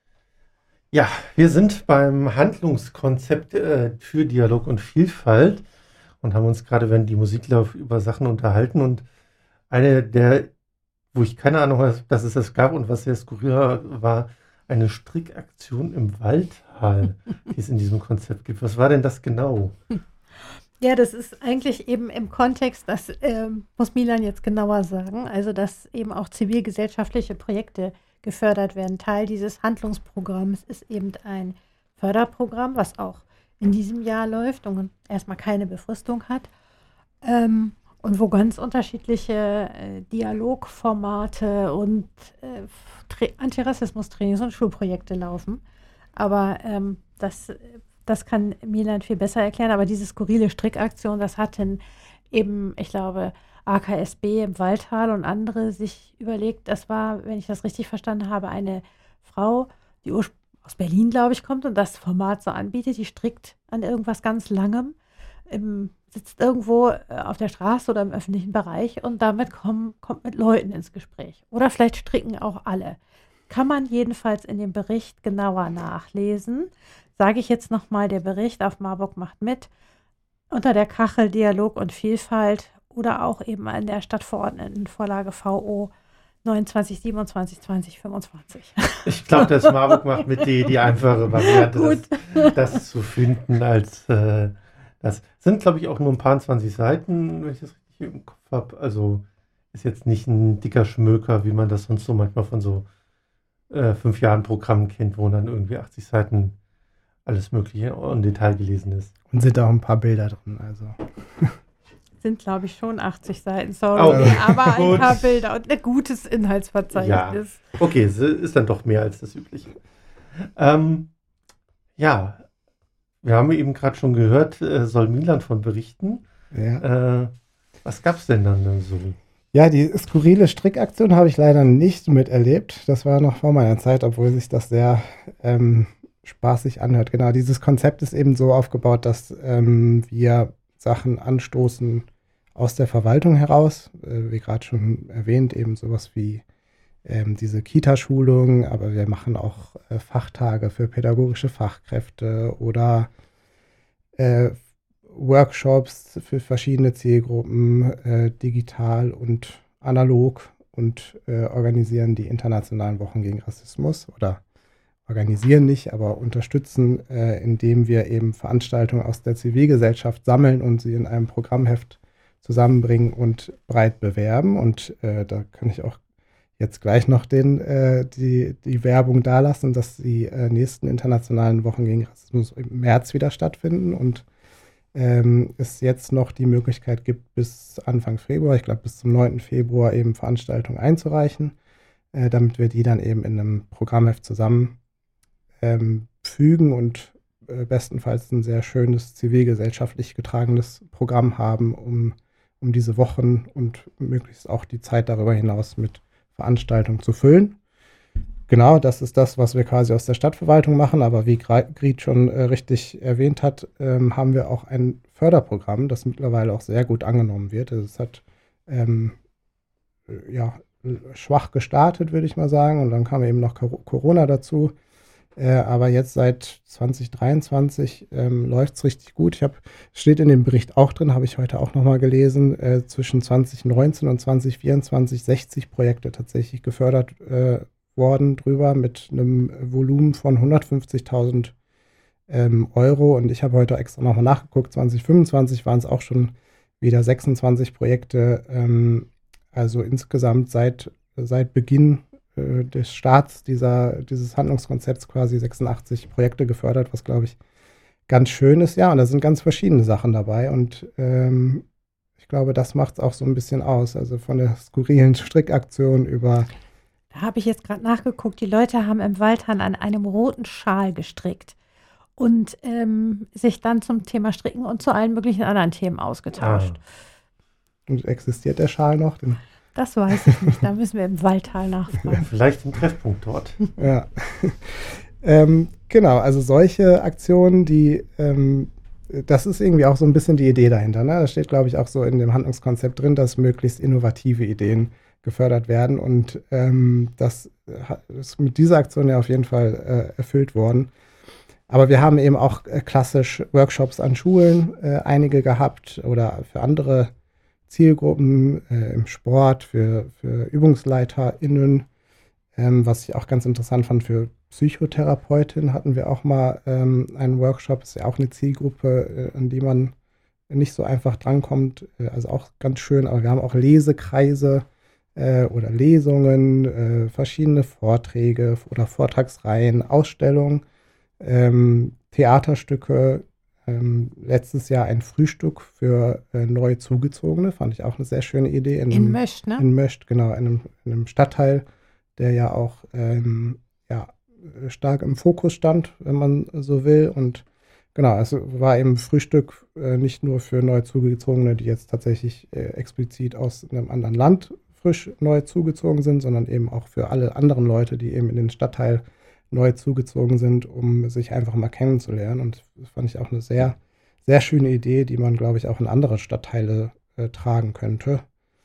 Ja, wir sind beim Handlungskonzept äh, für Dialog und Vielfalt und haben uns gerade, während die Musik läuft, über Sachen unterhalten. Und eine der, wo ich keine Ahnung habe, dass es das gab und was sehr skurril war, war eine Strickaktion im Waldtal, die es in diesem Konzept gibt. Was war denn das genau? Ja, das ist eigentlich eben im Kontext, das ähm, muss Milan jetzt genauer sagen, also dass eben auch zivilgesellschaftliche Projekte gefördert werden. Teil dieses Handlungsprogramms ist eben ein Förderprogramm, was auch in diesem Jahr läuft und erstmal keine Befristung hat. Ähm, und wo ganz unterschiedliche äh, Dialogformate und äh, Tra- Antirassismus-Trainings und Schulprojekte laufen. Aber ähm, das, das kann Milan viel besser erklären. Aber diese skurrile Strickaktion, das hatten eben, ich glaube, A K S B im Waldtal und andere sich überlegt. Das war, wenn ich das richtig verstanden habe, eine Frau, die urspr- aus Berlin, glaube ich, kommt und das Format so anbietet. Die strickt an irgendwas ganz Langem, im, sitzt irgendwo äh, auf der Straße oder im öffentlichen Bereich und damit komm, kommt mit Leuten ins Gespräch. Oder vielleicht stricken auch alle. Kann man jedenfalls in dem Bericht genauer nachlesen. Sage ich jetzt nochmal, der Bericht auf Marburg macht mit, unter der Kachel Dialog und Vielfalt oder auch eben an der Stadtverordnetenvorlage V O neunundzwanzig siebenundzwanzig zwanzig fünfundzwanzig. Ich glaube, das Marburg macht mit die, die einfache Variante, das, das zu finden als äh, das sind, glaube ich, auch nur ein paar zwanzig Seiten, wenn ich das richtig im Kopf habe. Also ist jetzt nicht ein dicker Schmöker, wie man das sonst so manchmal von so äh, fünf Jahren Programmen kennt, wo dann irgendwie achtzig Seiten alles Mögliche im Detail gelesen ist. Und sind auch ein paar Bilder drin, also. Sind, glaube ich, schon achtzig Seiten, sorry, Okay. aber ein Gut. paar Bilder und ein gutes Inhaltsverzeichnis. Ja, okay, es ist dann doch mehr als das Übliche. Ähm, ja, wir haben eben gerade schon gehört, äh, soll Milan von berichten. Ja. Äh, was gab es denn dann äh, so? Ja, die skurrile Strickaktion habe ich leider nicht miterlebt. Das war noch vor meiner Zeit, obwohl sich das sehr ähm, spaßig anhört. Genau, dieses Konzept ist eben so aufgebaut, dass ähm, wir Sachen anstoßen aus der Verwaltung heraus. Äh, wie gerade schon erwähnt, eben sowas wie ähm, diese Kita-Schulung, aber wir machen auch äh, Fachtage für pädagogische Fachkräfte oder äh, Workshops für verschiedene Zielgruppen, äh, digital und analog und äh, organisieren die internationalen Wochen gegen Rassismus oder organisieren nicht, aber unterstützen, äh, indem wir eben Veranstaltungen aus der Zivilgesellschaft sammeln und sie in einem Programmheft zusammenbringen und breit bewerben. Und äh, da kann ich auch jetzt gleich noch den, äh, die, die Werbung dalassen, dass die äh, nächsten internationalen Wochen gegen Rassismus im März wieder stattfinden und ähm, es jetzt noch die Möglichkeit gibt, bis Anfang Februar, ich glaube bis zum neunten Februar eben Veranstaltungen einzureichen, äh, damit wir die dann eben in einem Programmheft zusammen ähm, fügen und äh, bestenfalls ein sehr schönes zivilgesellschaftlich getragenes Programm haben, um, um diese Wochen und möglichst auch die Zeit darüber hinaus mit Veranstaltungen zu füllen. Genau, das ist das, was wir quasi aus der Stadtverwaltung machen, aber wie Griet schon äh, richtig erwähnt hat, ähm, haben wir auch ein Förderprogramm, das mittlerweile auch sehr gut angenommen wird. Also es hat ähm, äh, ja, schwach gestartet, würde ich mal sagen, und dann kam eben noch Cor- Corona dazu. Äh, aber jetzt seit zwanzig dreiundzwanzig ähm, läuft es richtig gut. Ich habe, steht in dem Bericht auch drin, habe ich heute auch nochmal gelesen, äh, zwischen zwanzig neunzehn und zwanzig vierundzwanzig sechzig Projekte tatsächlich gefördert äh, worden drüber mit einem Volumen von hundertfünfzigtausend ähm, Euro. Und ich habe heute extra nochmal nachgeguckt, zwanzig fünfundzwanzig waren es auch schon wieder sechsundzwanzig Projekte. Ähm, also insgesamt seit, seit Beginn äh, des Starts dieser, dieses Handlungskonzepts quasi sechsundachtzig Projekte gefördert, was, glaube ich, ganz schön ist. Ja, und da sind ganz verschiedene Sachen dabei. Und ähm, ich glaube, das macht es auch so ein bisschen aus. Also von der skurrilen Strickaktion über... Da habe ich jetzt gerade nachgeguckt. Die Leute haben im Waldhahn an einem roten Schal gestrickt und ähm, sich dann zum Thema Stricken und zu allen möglichen anderen Themen ausgetauscht. Ah. Und existiert der Schal noch? Den Das weiß ich nicht. Da müssen wir im Waldtal Ja, nachfragen. vielleicht ein Treffpunkt dort. Ja. ähm, genau, also solche Aktionen, die ähm, das ist irgendwie auch so ein bisschen die Idee dahinter. Ne? Das steht, glaube ich, auch so in dem Handlungskonzept drin, dass möglichst innovative Ideen gefördert werden. Und ähm, das ist mit dieser Aktion ja auf jeden Fall äh, erfüllt worden. Aber wir haben eben auch äh, klassisch Workshops an Schulen, äh, einige gehabt oder für andere Zielgruppen äh, im Sport, für, für UbungsleiterInnen. Ähm, was ich auch ganz interessant fand, für Psychotherapeutinnen hatten wir auch mal ähm, einen Workshop. Das ist ja auch eine Zielgruppe, äh, an die man nicht so einfach drankommt. Äh, also auch ganz schön. Aber wir haben auch Lesekreise äh, oder Lesungen, äh, verschiedene Vorträge oder Vortragsreihen, Ausstellungen, ähm, Theaterstücke. Ähm, letztes Jahr ein Frühstück für äh, neu Zugezogene. Fand ich auch eine sehr schöne Idee. In, In einem- Mösch, ne? In Mösch, genau. In einem, in einem Stadtteil, der ja auch ähm, ja, stark im Fokus stand, wenn man so will. Und genau, es war eben Frühstück äh, nicht nur für neu Zugezogene, die jetzt tatsächlich äh, explizit aus einem anderen Land frisch neu zugezogen sind, sondern eben auch für alle anderen Leute, die eben in den Stadtteil neu zugezogen sind, um sich einfach mal kennenzulernen. Und das fand ich auch eine sehr, sehr schöne Idee, die man, glaube ich, auch in andere Stadtteile äh, tragen könnte.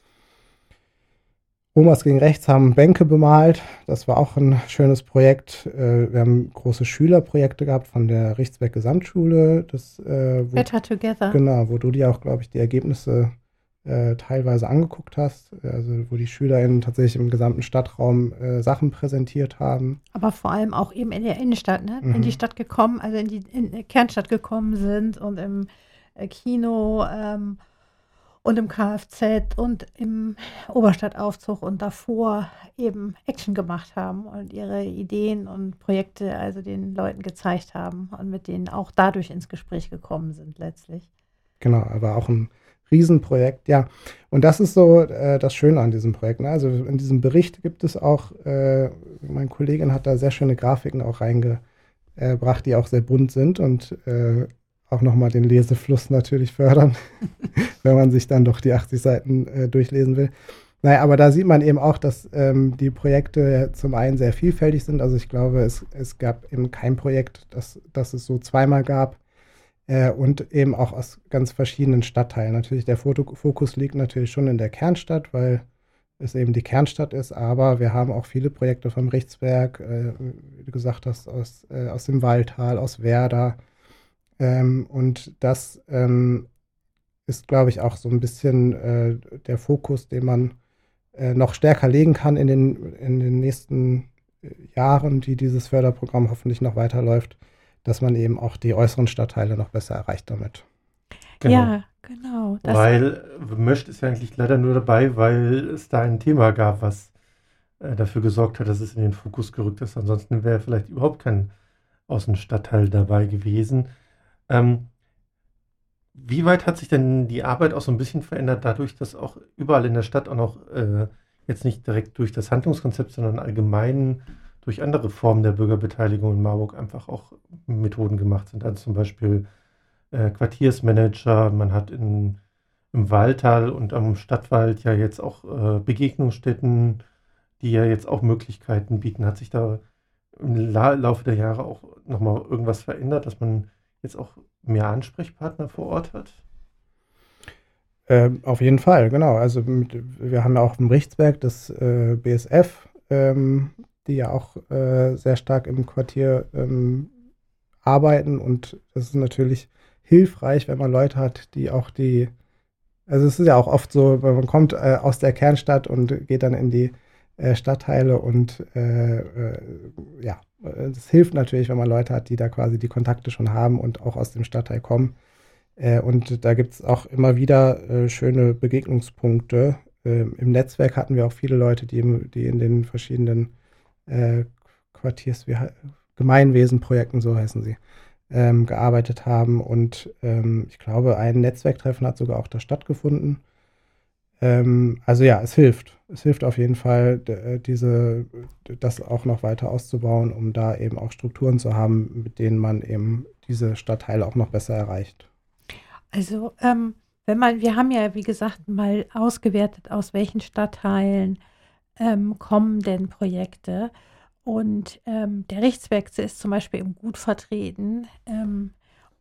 Omas gegen Rechts haben Bänke bemalt. Das war auch ein schönes Projekt. Äh, wir haben große Schülerprojekte gehabt von der Richtsberg Gesamtschule. Das, äh, wo, Better Together. genau, wo du dir auch, glaube ich, die Ergebnisse äh, teilweise angeguckt hast. Also wo die SchülerInnen tatsächlich im gesamten Stadtraum äh, Sachen präsentiert haben. Aber vor allem auch eben in der Innenstadt, ne? Mhm. In die Stadt gekommen, also in die, in die Kernstadt gekommen sind und im äh, Kino ähm, und im Kfz und im Oberstadtaufzug und davor eben Action gemacht haben und ihre Ideen und Projekte also den Leuten gezeigt haben und mit denen auch dadurch ins Gespräch gekommen sind letztlich. Genau, aber auch ein Riesenprojekt, ja. Und das ist so äh, das Schöne an diesem Projekt. Ne? Also in diesem Bericht gibt es auch, äh, meine Kollegin hat da sehr schöne Grafiken auch reingebracht, die auch sehr bunt sind und äh, auch nochmal den Lesefluss natürlich fördern, wenn man sich dann doch die achtzig Seiten äh, durchlesen will. Naja, aber da sieht man eben auch, dass ähm, die Projekte zum einen sehr vielfältig sind. Also ich glaube, es, es gab eben kein Projekt, das, das es so zweimal gab. Äh, und eben auch aus ganz verschiedenen Stadtteilen. Natürlich, der Foto- Fokus liegt natürlich schon in der Kernstadt, weil es eben die Kernstadt ist, aber wir haben auch viele Projekte vom Richtsberg, äh, wie du gesagt hast, aus, äh, aus dem Waldtal, aus Werder. Ähm, und das ähm, ist, glaube ich, auch so ein bisschen äh, der Fokus, den man äh, noch stärker legen kann in den, in den nächsten äh, Jahren, die dieses Förderprogramm hoffentlich noch weiterläuft, dass man eben auch die äußeren Stadtteile noch besser erreicht damit. Genau. Ja, genau. Das, Weil Möscht ist ja eigentlich leider nur dabei, weil es da ein Thema gab, was äh, dafür gesorgt hat, dass es in den Fokus gerückt ist. Ansonsten wäre vielleicht überhaupt kein Außenstadtteil dabei gewesen. Ähm, wie weit hat sich denn die Arbeit auch so ein bisschen verändert, dadurch, dass auch überall in der Stadt auch noch äh, jetzt nicht direkt durch das Handlungskonzept, sondern allgemein durch andere Formen der Bürgerbeteiligung in Marburg einfach auch Methoden gemacht sind. Also zum Beispiel äh, Quartiersmanager, man hat in, im Waldtal und am Stadtwald ja jetzt auch äh, Begegnungsstätten, die ja jetzt auch Möglichkeiten bieten. Hat sich da im La Laufe der Jahre auch nochmal irgendwas verändert, dass man jetzt auch mehr Ansprechpartner vor Ort hat? Ähm, auf jeden Fall, genau. Also mit, wir haben ja auch im Richtsberg das äh, B S F, ähm, die ja auch äh, sehr stark im Quartier ähm, arbeiten und das ist natürlich hilfreich, wenn man Leute hat, die auch die, also es ist ja auch oft so, man kommt äh, aus der Kernstadt und geht dann in die äh, Stadtteile und äh, äh, ja, es hilft natürlich, wenn man Leute hat, die da quasi die Kontakte schon haben und auch aus dem Stadtteil kommen. Äh, und da gibt es auch immer wieder äh, schöne Begegnungspunkte. Äh, Im Netzwerk hatten wir auch viele Leute, die, im, die in den verschiedenen äh, Quartiers, wie, Gemeinwesenprojekten, so heißen sie, ähm, gearbeitet haben. Und ähm, ich glaube, ein Netzwerktreffen hat sogar auch da stattgefunden. Ähm, also ja, es hilft. Es hilft auf jeden Fall, d- diese, das auch noch weiter auszubauen, um da eben auch Strukturen zu haben, mit denen man eben diese Stadtteile auch noch besser erreicht. Also, ähm, wenn man, wir haben ja, wie gesagt, mal ausgewertet, aus welchen Stadtteilen ähm, kommen denn Projekte. Und ähm, der Richtsberg ist zum Beispiel eben gut vertreten. Ähm,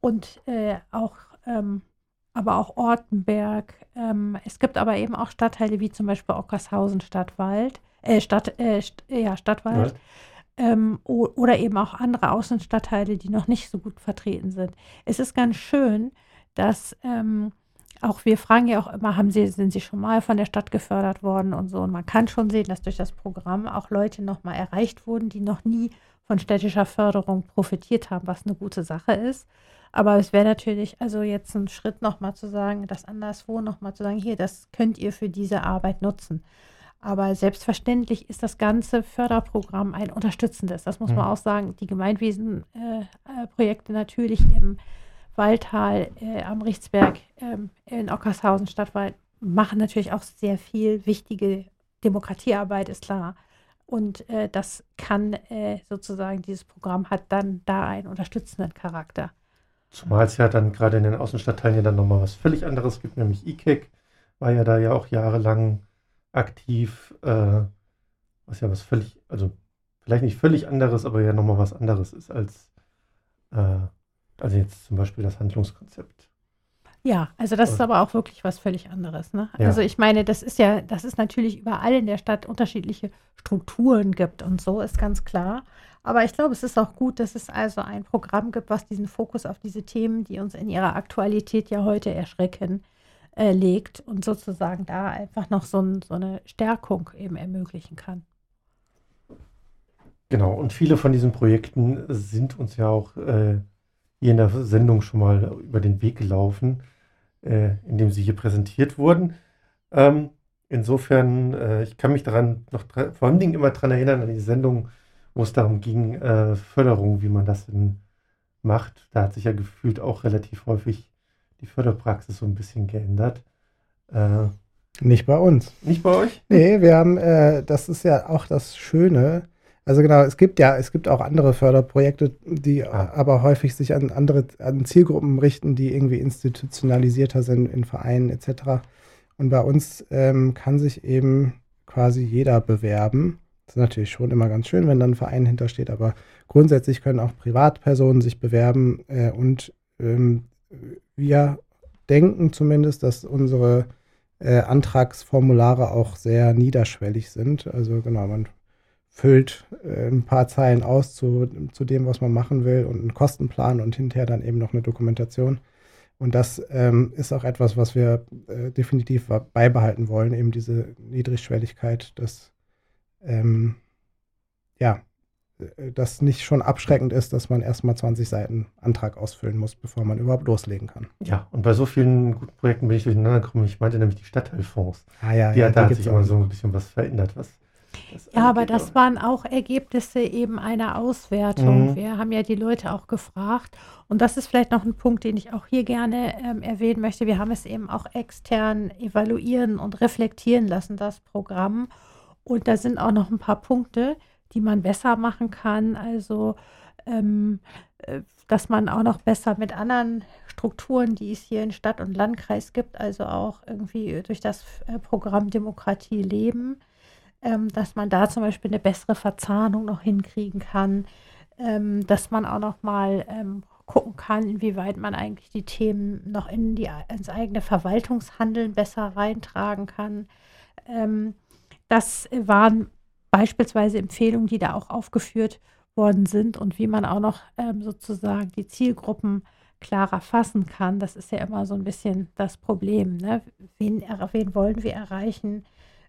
und äh, auch, ähm, aber auch Ortenberg. Ähm, es gibt aber eben auch Stadtteile wie zum Beispiel Ockershausen, Stadtwald, äh, Stadt, äh, St- ja, Stadtwald. Ähm, o- oder eben auch andere Außenstadtteile, die noch nicht so gut vertreten sind. Es ist ganz schön, dass ähm, auch wir fragen ja auch immer, haben Sie, sind Sie schon mal von der Stadt gefördert worden und so. Und man kann schon sehen, dass durch das Programm auch Leute nochmal erreicht wurden, die noch nie von städtischer Förderung profitiert haben, was eine gute Sache ist. Aber es wäre natürlich also jetzt ein Schritt nochmal zu sagen, das anderswo nochmal zu sagen, hier, das könnt ihr für diese Arbeit nutzen. Aber selbstverständlich ist das ganze Förderprogramm ein unterstützendes. Das muss man Mhm. auch sagen. Die Gemeinwesenprojekte äh, natürlich im Waldtal, äh, am Richtsberg, ähm, in Ockershausen, Stadtwald machen natürlich auch sehr viel wichtige Demokratiearbeit, ist klar. Und äh, das kann äh, sozusagen, dieses Programm hat dann da einen unterstützenden Charakter. Zumal es ja dann gerade in den Außenstadtteilen ja dann nochmal was völlig anderes gibt, nämlich I K E C war ja da ja auch jahrelang aktiv, äh, was ja was völlig, also vielleicht nicht völlig anderes, aber ja nochmal was anderes ist als, äh, also jetzt zum Beispiel das Handlungskonzept. Ja, also das ist Und- aber auch wirklich was völlig anderes, ne? Ja. Also ich meine, das ist ja, dass es natürlich überall in der Stadt unterschiedliche Strukturen gibt und so, ist ganz klar. Aber ich glaube, es ist auch gut, dass es also ein Programm gibt, was diesen Fokus auf diese Themen, die uns in ihrer Aktualität ja heute erschrecken, äh, legt und sozusagen da einfach noch so, ein, so eine Stärkung eben ermöglichen kann. Genau, und viele von diesen Projekten sind uns ja auch äh, hier in der Sendung schon mal über den Weg gelaufen, äh, indem sie hier präsentiert wurden. Ähm, insofern, äh, ich kann mich daran noch dra- vor allen Dingen immer daran erinnern, an die Sendung, wo es darum ging, äh, Förderung, wie man das denn macht. Da hat sich ja gefühlt auch relativ häufig die Förderpraxis so ein bisschen geändert. Äh, Nicht bei uns. nicht bei euch? Nee, wir haben, äh, das ist ja auch das Schöne. Also genau, es gibt ja, es gibt auch andere Förderprojekte, die Ah. aber häufig sich an andere, an Zielgruppen richten, die irgendwie institutionalisierter sind in Vereinen et cetera. Und bei uns ähm, kann sich eben quasi jeder bewerben. Das ist natürlich schon immer ganz schön, wenn dann ein Verein hintersteht, aber grundsätzlich können auch Privatpersonen sich bewerben äh, und ähm, wir denken zumindest, dass unsere äh, Antragsformulare auch sehr niederschwellig sind. Also genau, man füllt äh, ein paar Zeilen aus zu, zu dem, was man machen will und einen Kostenplan und hinterher dann eben noch eine Dokumentation. Und das ähm, ist auch etwas, was wir äh, definitiv beibehalten wollen, eben diese Niedrigschwelligkeit, dass ähm, ja, äh, das nicht schon abschreckend ist, dass man erstmal zwanzig Seiten Antrag ausfüllen muss, bevor man überhaupt loslegen kann. Ja, und bei so vielen guten Projekten bin ich durcheinander gekommen. Ich meinte nämlich die Stadtteilfonds. Ah ja, Die ja, hat, da die hat gibt's sich immer auch so noch. ein bisschen was verändert. Was, was Ja, aber angeht, das waren auch Ergebnisse eben einer Auswertung. Mhm. Wir haben ja die Leute auch gefragt. Und das ist vielleicht noch ein Punkt, den ich auch hier gerne ähm, erwähnen möchte. Wir haben es eben auch extern evaluieren und reflektieren lassen, das Programm. Und da sind auch noch ein paar Punkte, die man besser machen kann. Also, ähm, äh, dass man auch noch besser mit anderen Strukturen, die es hier in Stadt und Landkreis gibt, also auch irgendwie durch das äh, Programm Demokratie leben, ähm, dass man da zum Beispiel eine bessere Verzahnung noch hinkriegen kann, ähm, dass man auch noch mal ähm, gucken kann, inwieweit man eigentlich die Themen noch in die, ins eigene Verwaltungshandeln besser reintragen kann. Ähm, das waren beispielsweise Empfehlungen, die da auch aufgeführt worden sind und wie man auch noch ähm, sozusagen die Zielgruppen klarer fassen kann. Das ist ja immer so ein bisschen das Problem. Ne? Wen, er- wen wollen wir erreichen?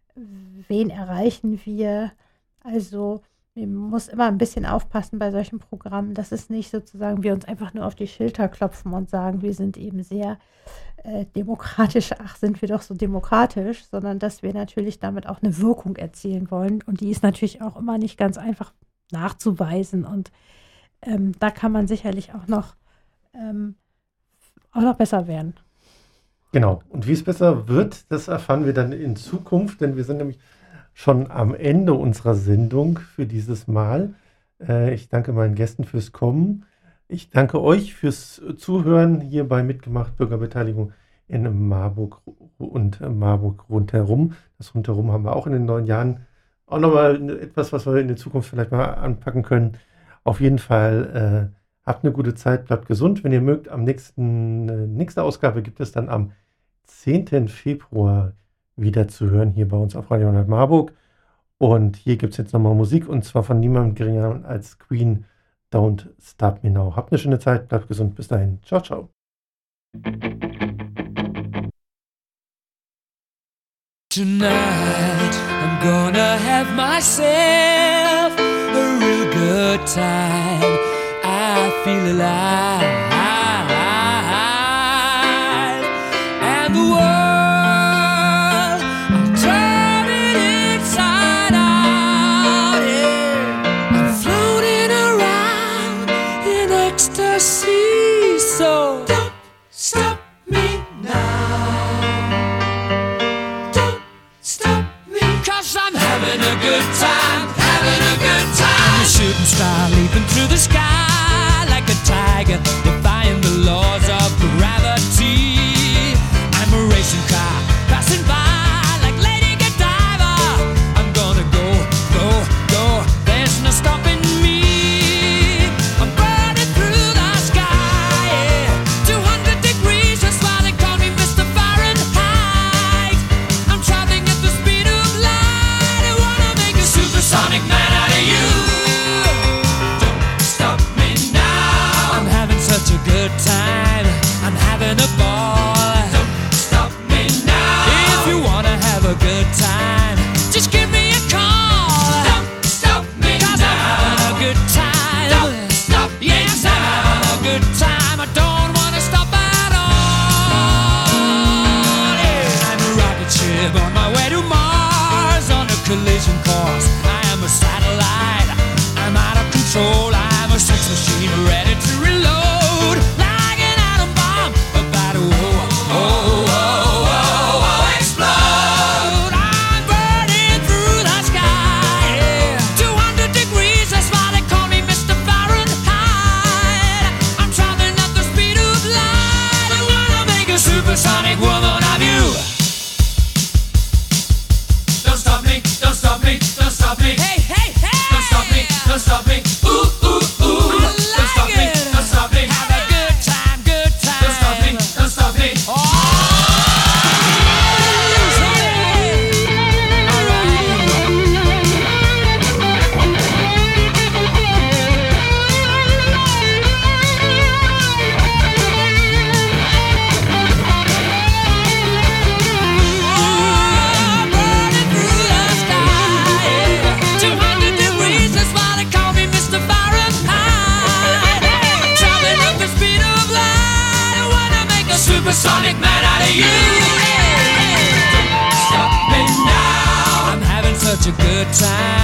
Wen erreichen wir? Also man muss immer ein bisschen aufpassen bei solchen Programmen, dass es nicht sozusagen wir uns einfach nur auf die Schulter klopfen und sagen, wir sind eben sehr äh, demokratisch, ach, sind wir doch so demokratisch, sondern dass wir natürlich damit auch eine Wirkung erzielen wollen. Und die ist natürlich auch immer nicht ganz einfach nachzuweisen. Und ähm, da kann man sicherlich auch noch, ähm, auch noch besser werden. Genau. Und wie es besser wird, das erfahren wir dann in Zukunft, denn wir sind nämlich schon am Ende unserer Sendung für dieses Mal. Äh, ich danke meinen Gästen fürs Kommen. Ich danke euch fürs Zuhören hier bei Mitgemacht Bürgerbeteiligung in Marburg und Marburg rundherum. Das rundherum haben wir auch in den neuen Jahren auch nochmal etwas, was wir in der Zukunft vielleicht mal anpacken können. Auf jeden Fall Habt eine gute Zeit, bleibt gesund. Wenn ihr mögt, am nächsten, äh, nächste Ausgabe gibt es dann am zehnten Februar wieder zu hören hier bei uns auf Radio Marburg. Und hier gibt es jetzt nochmal Musik und zwar von niemandem geringer als Queen, Don't Stop Me Now. Habt eine schöne Zeit, bleibt gesund. Bis dahin. Ciao, ciao. Tonight I'm gonna have myself a real good time. I feel alive, and the world, I'll turn it inside out. Yeah. I'm floating around in ecstasy, so don't stop me now. I'm having a good time, having a good time. I'm a shooting star leaping through the sky like a tiger, defying the laws of gravity. I'm a racing car passing by like Lady Godiva. I'm gonna go, go, go. There's no stopping me. I'm burning through the sky, yeah. two hundred degrees, that's why they call me Mister Fahrenheit. I'm traveling at the speed of light. Supersonic man out of you. Don't stop me now. I'm having such a good time. I'm having a ball. Don't stop me now. If you wanna have a good time, just give me a call. Don't stop me 'cause now. I'm having a good time. Don't stop me yes, now. I'm having a good time. I don't wanna stop at all. Yeah. I'm a rocket ship on my way to Mars on a collision course. A satellite, I'm out of control. I'm a sex machine ready to reload, like an atom bomb about to oh, oh, oh, oh, oh, explode. I'm burning through the sky, yeah. two hundred degrees, that's why they call me Mister Fahrenheit. I'm traveling at the speed of light. I wanna make a supersonic woman of you. Don't stop me, don't stop me, don't stop me. Hey, hey, hey! Don't stop me, don't stop me. Ooh, ooh, ooh. I like don't stop it. me, don't stop me. Have a good time, good time. Don't stop me, don't stop me. Oh! Supersonic man out of you. Don't stop me now. I'm having such a good time.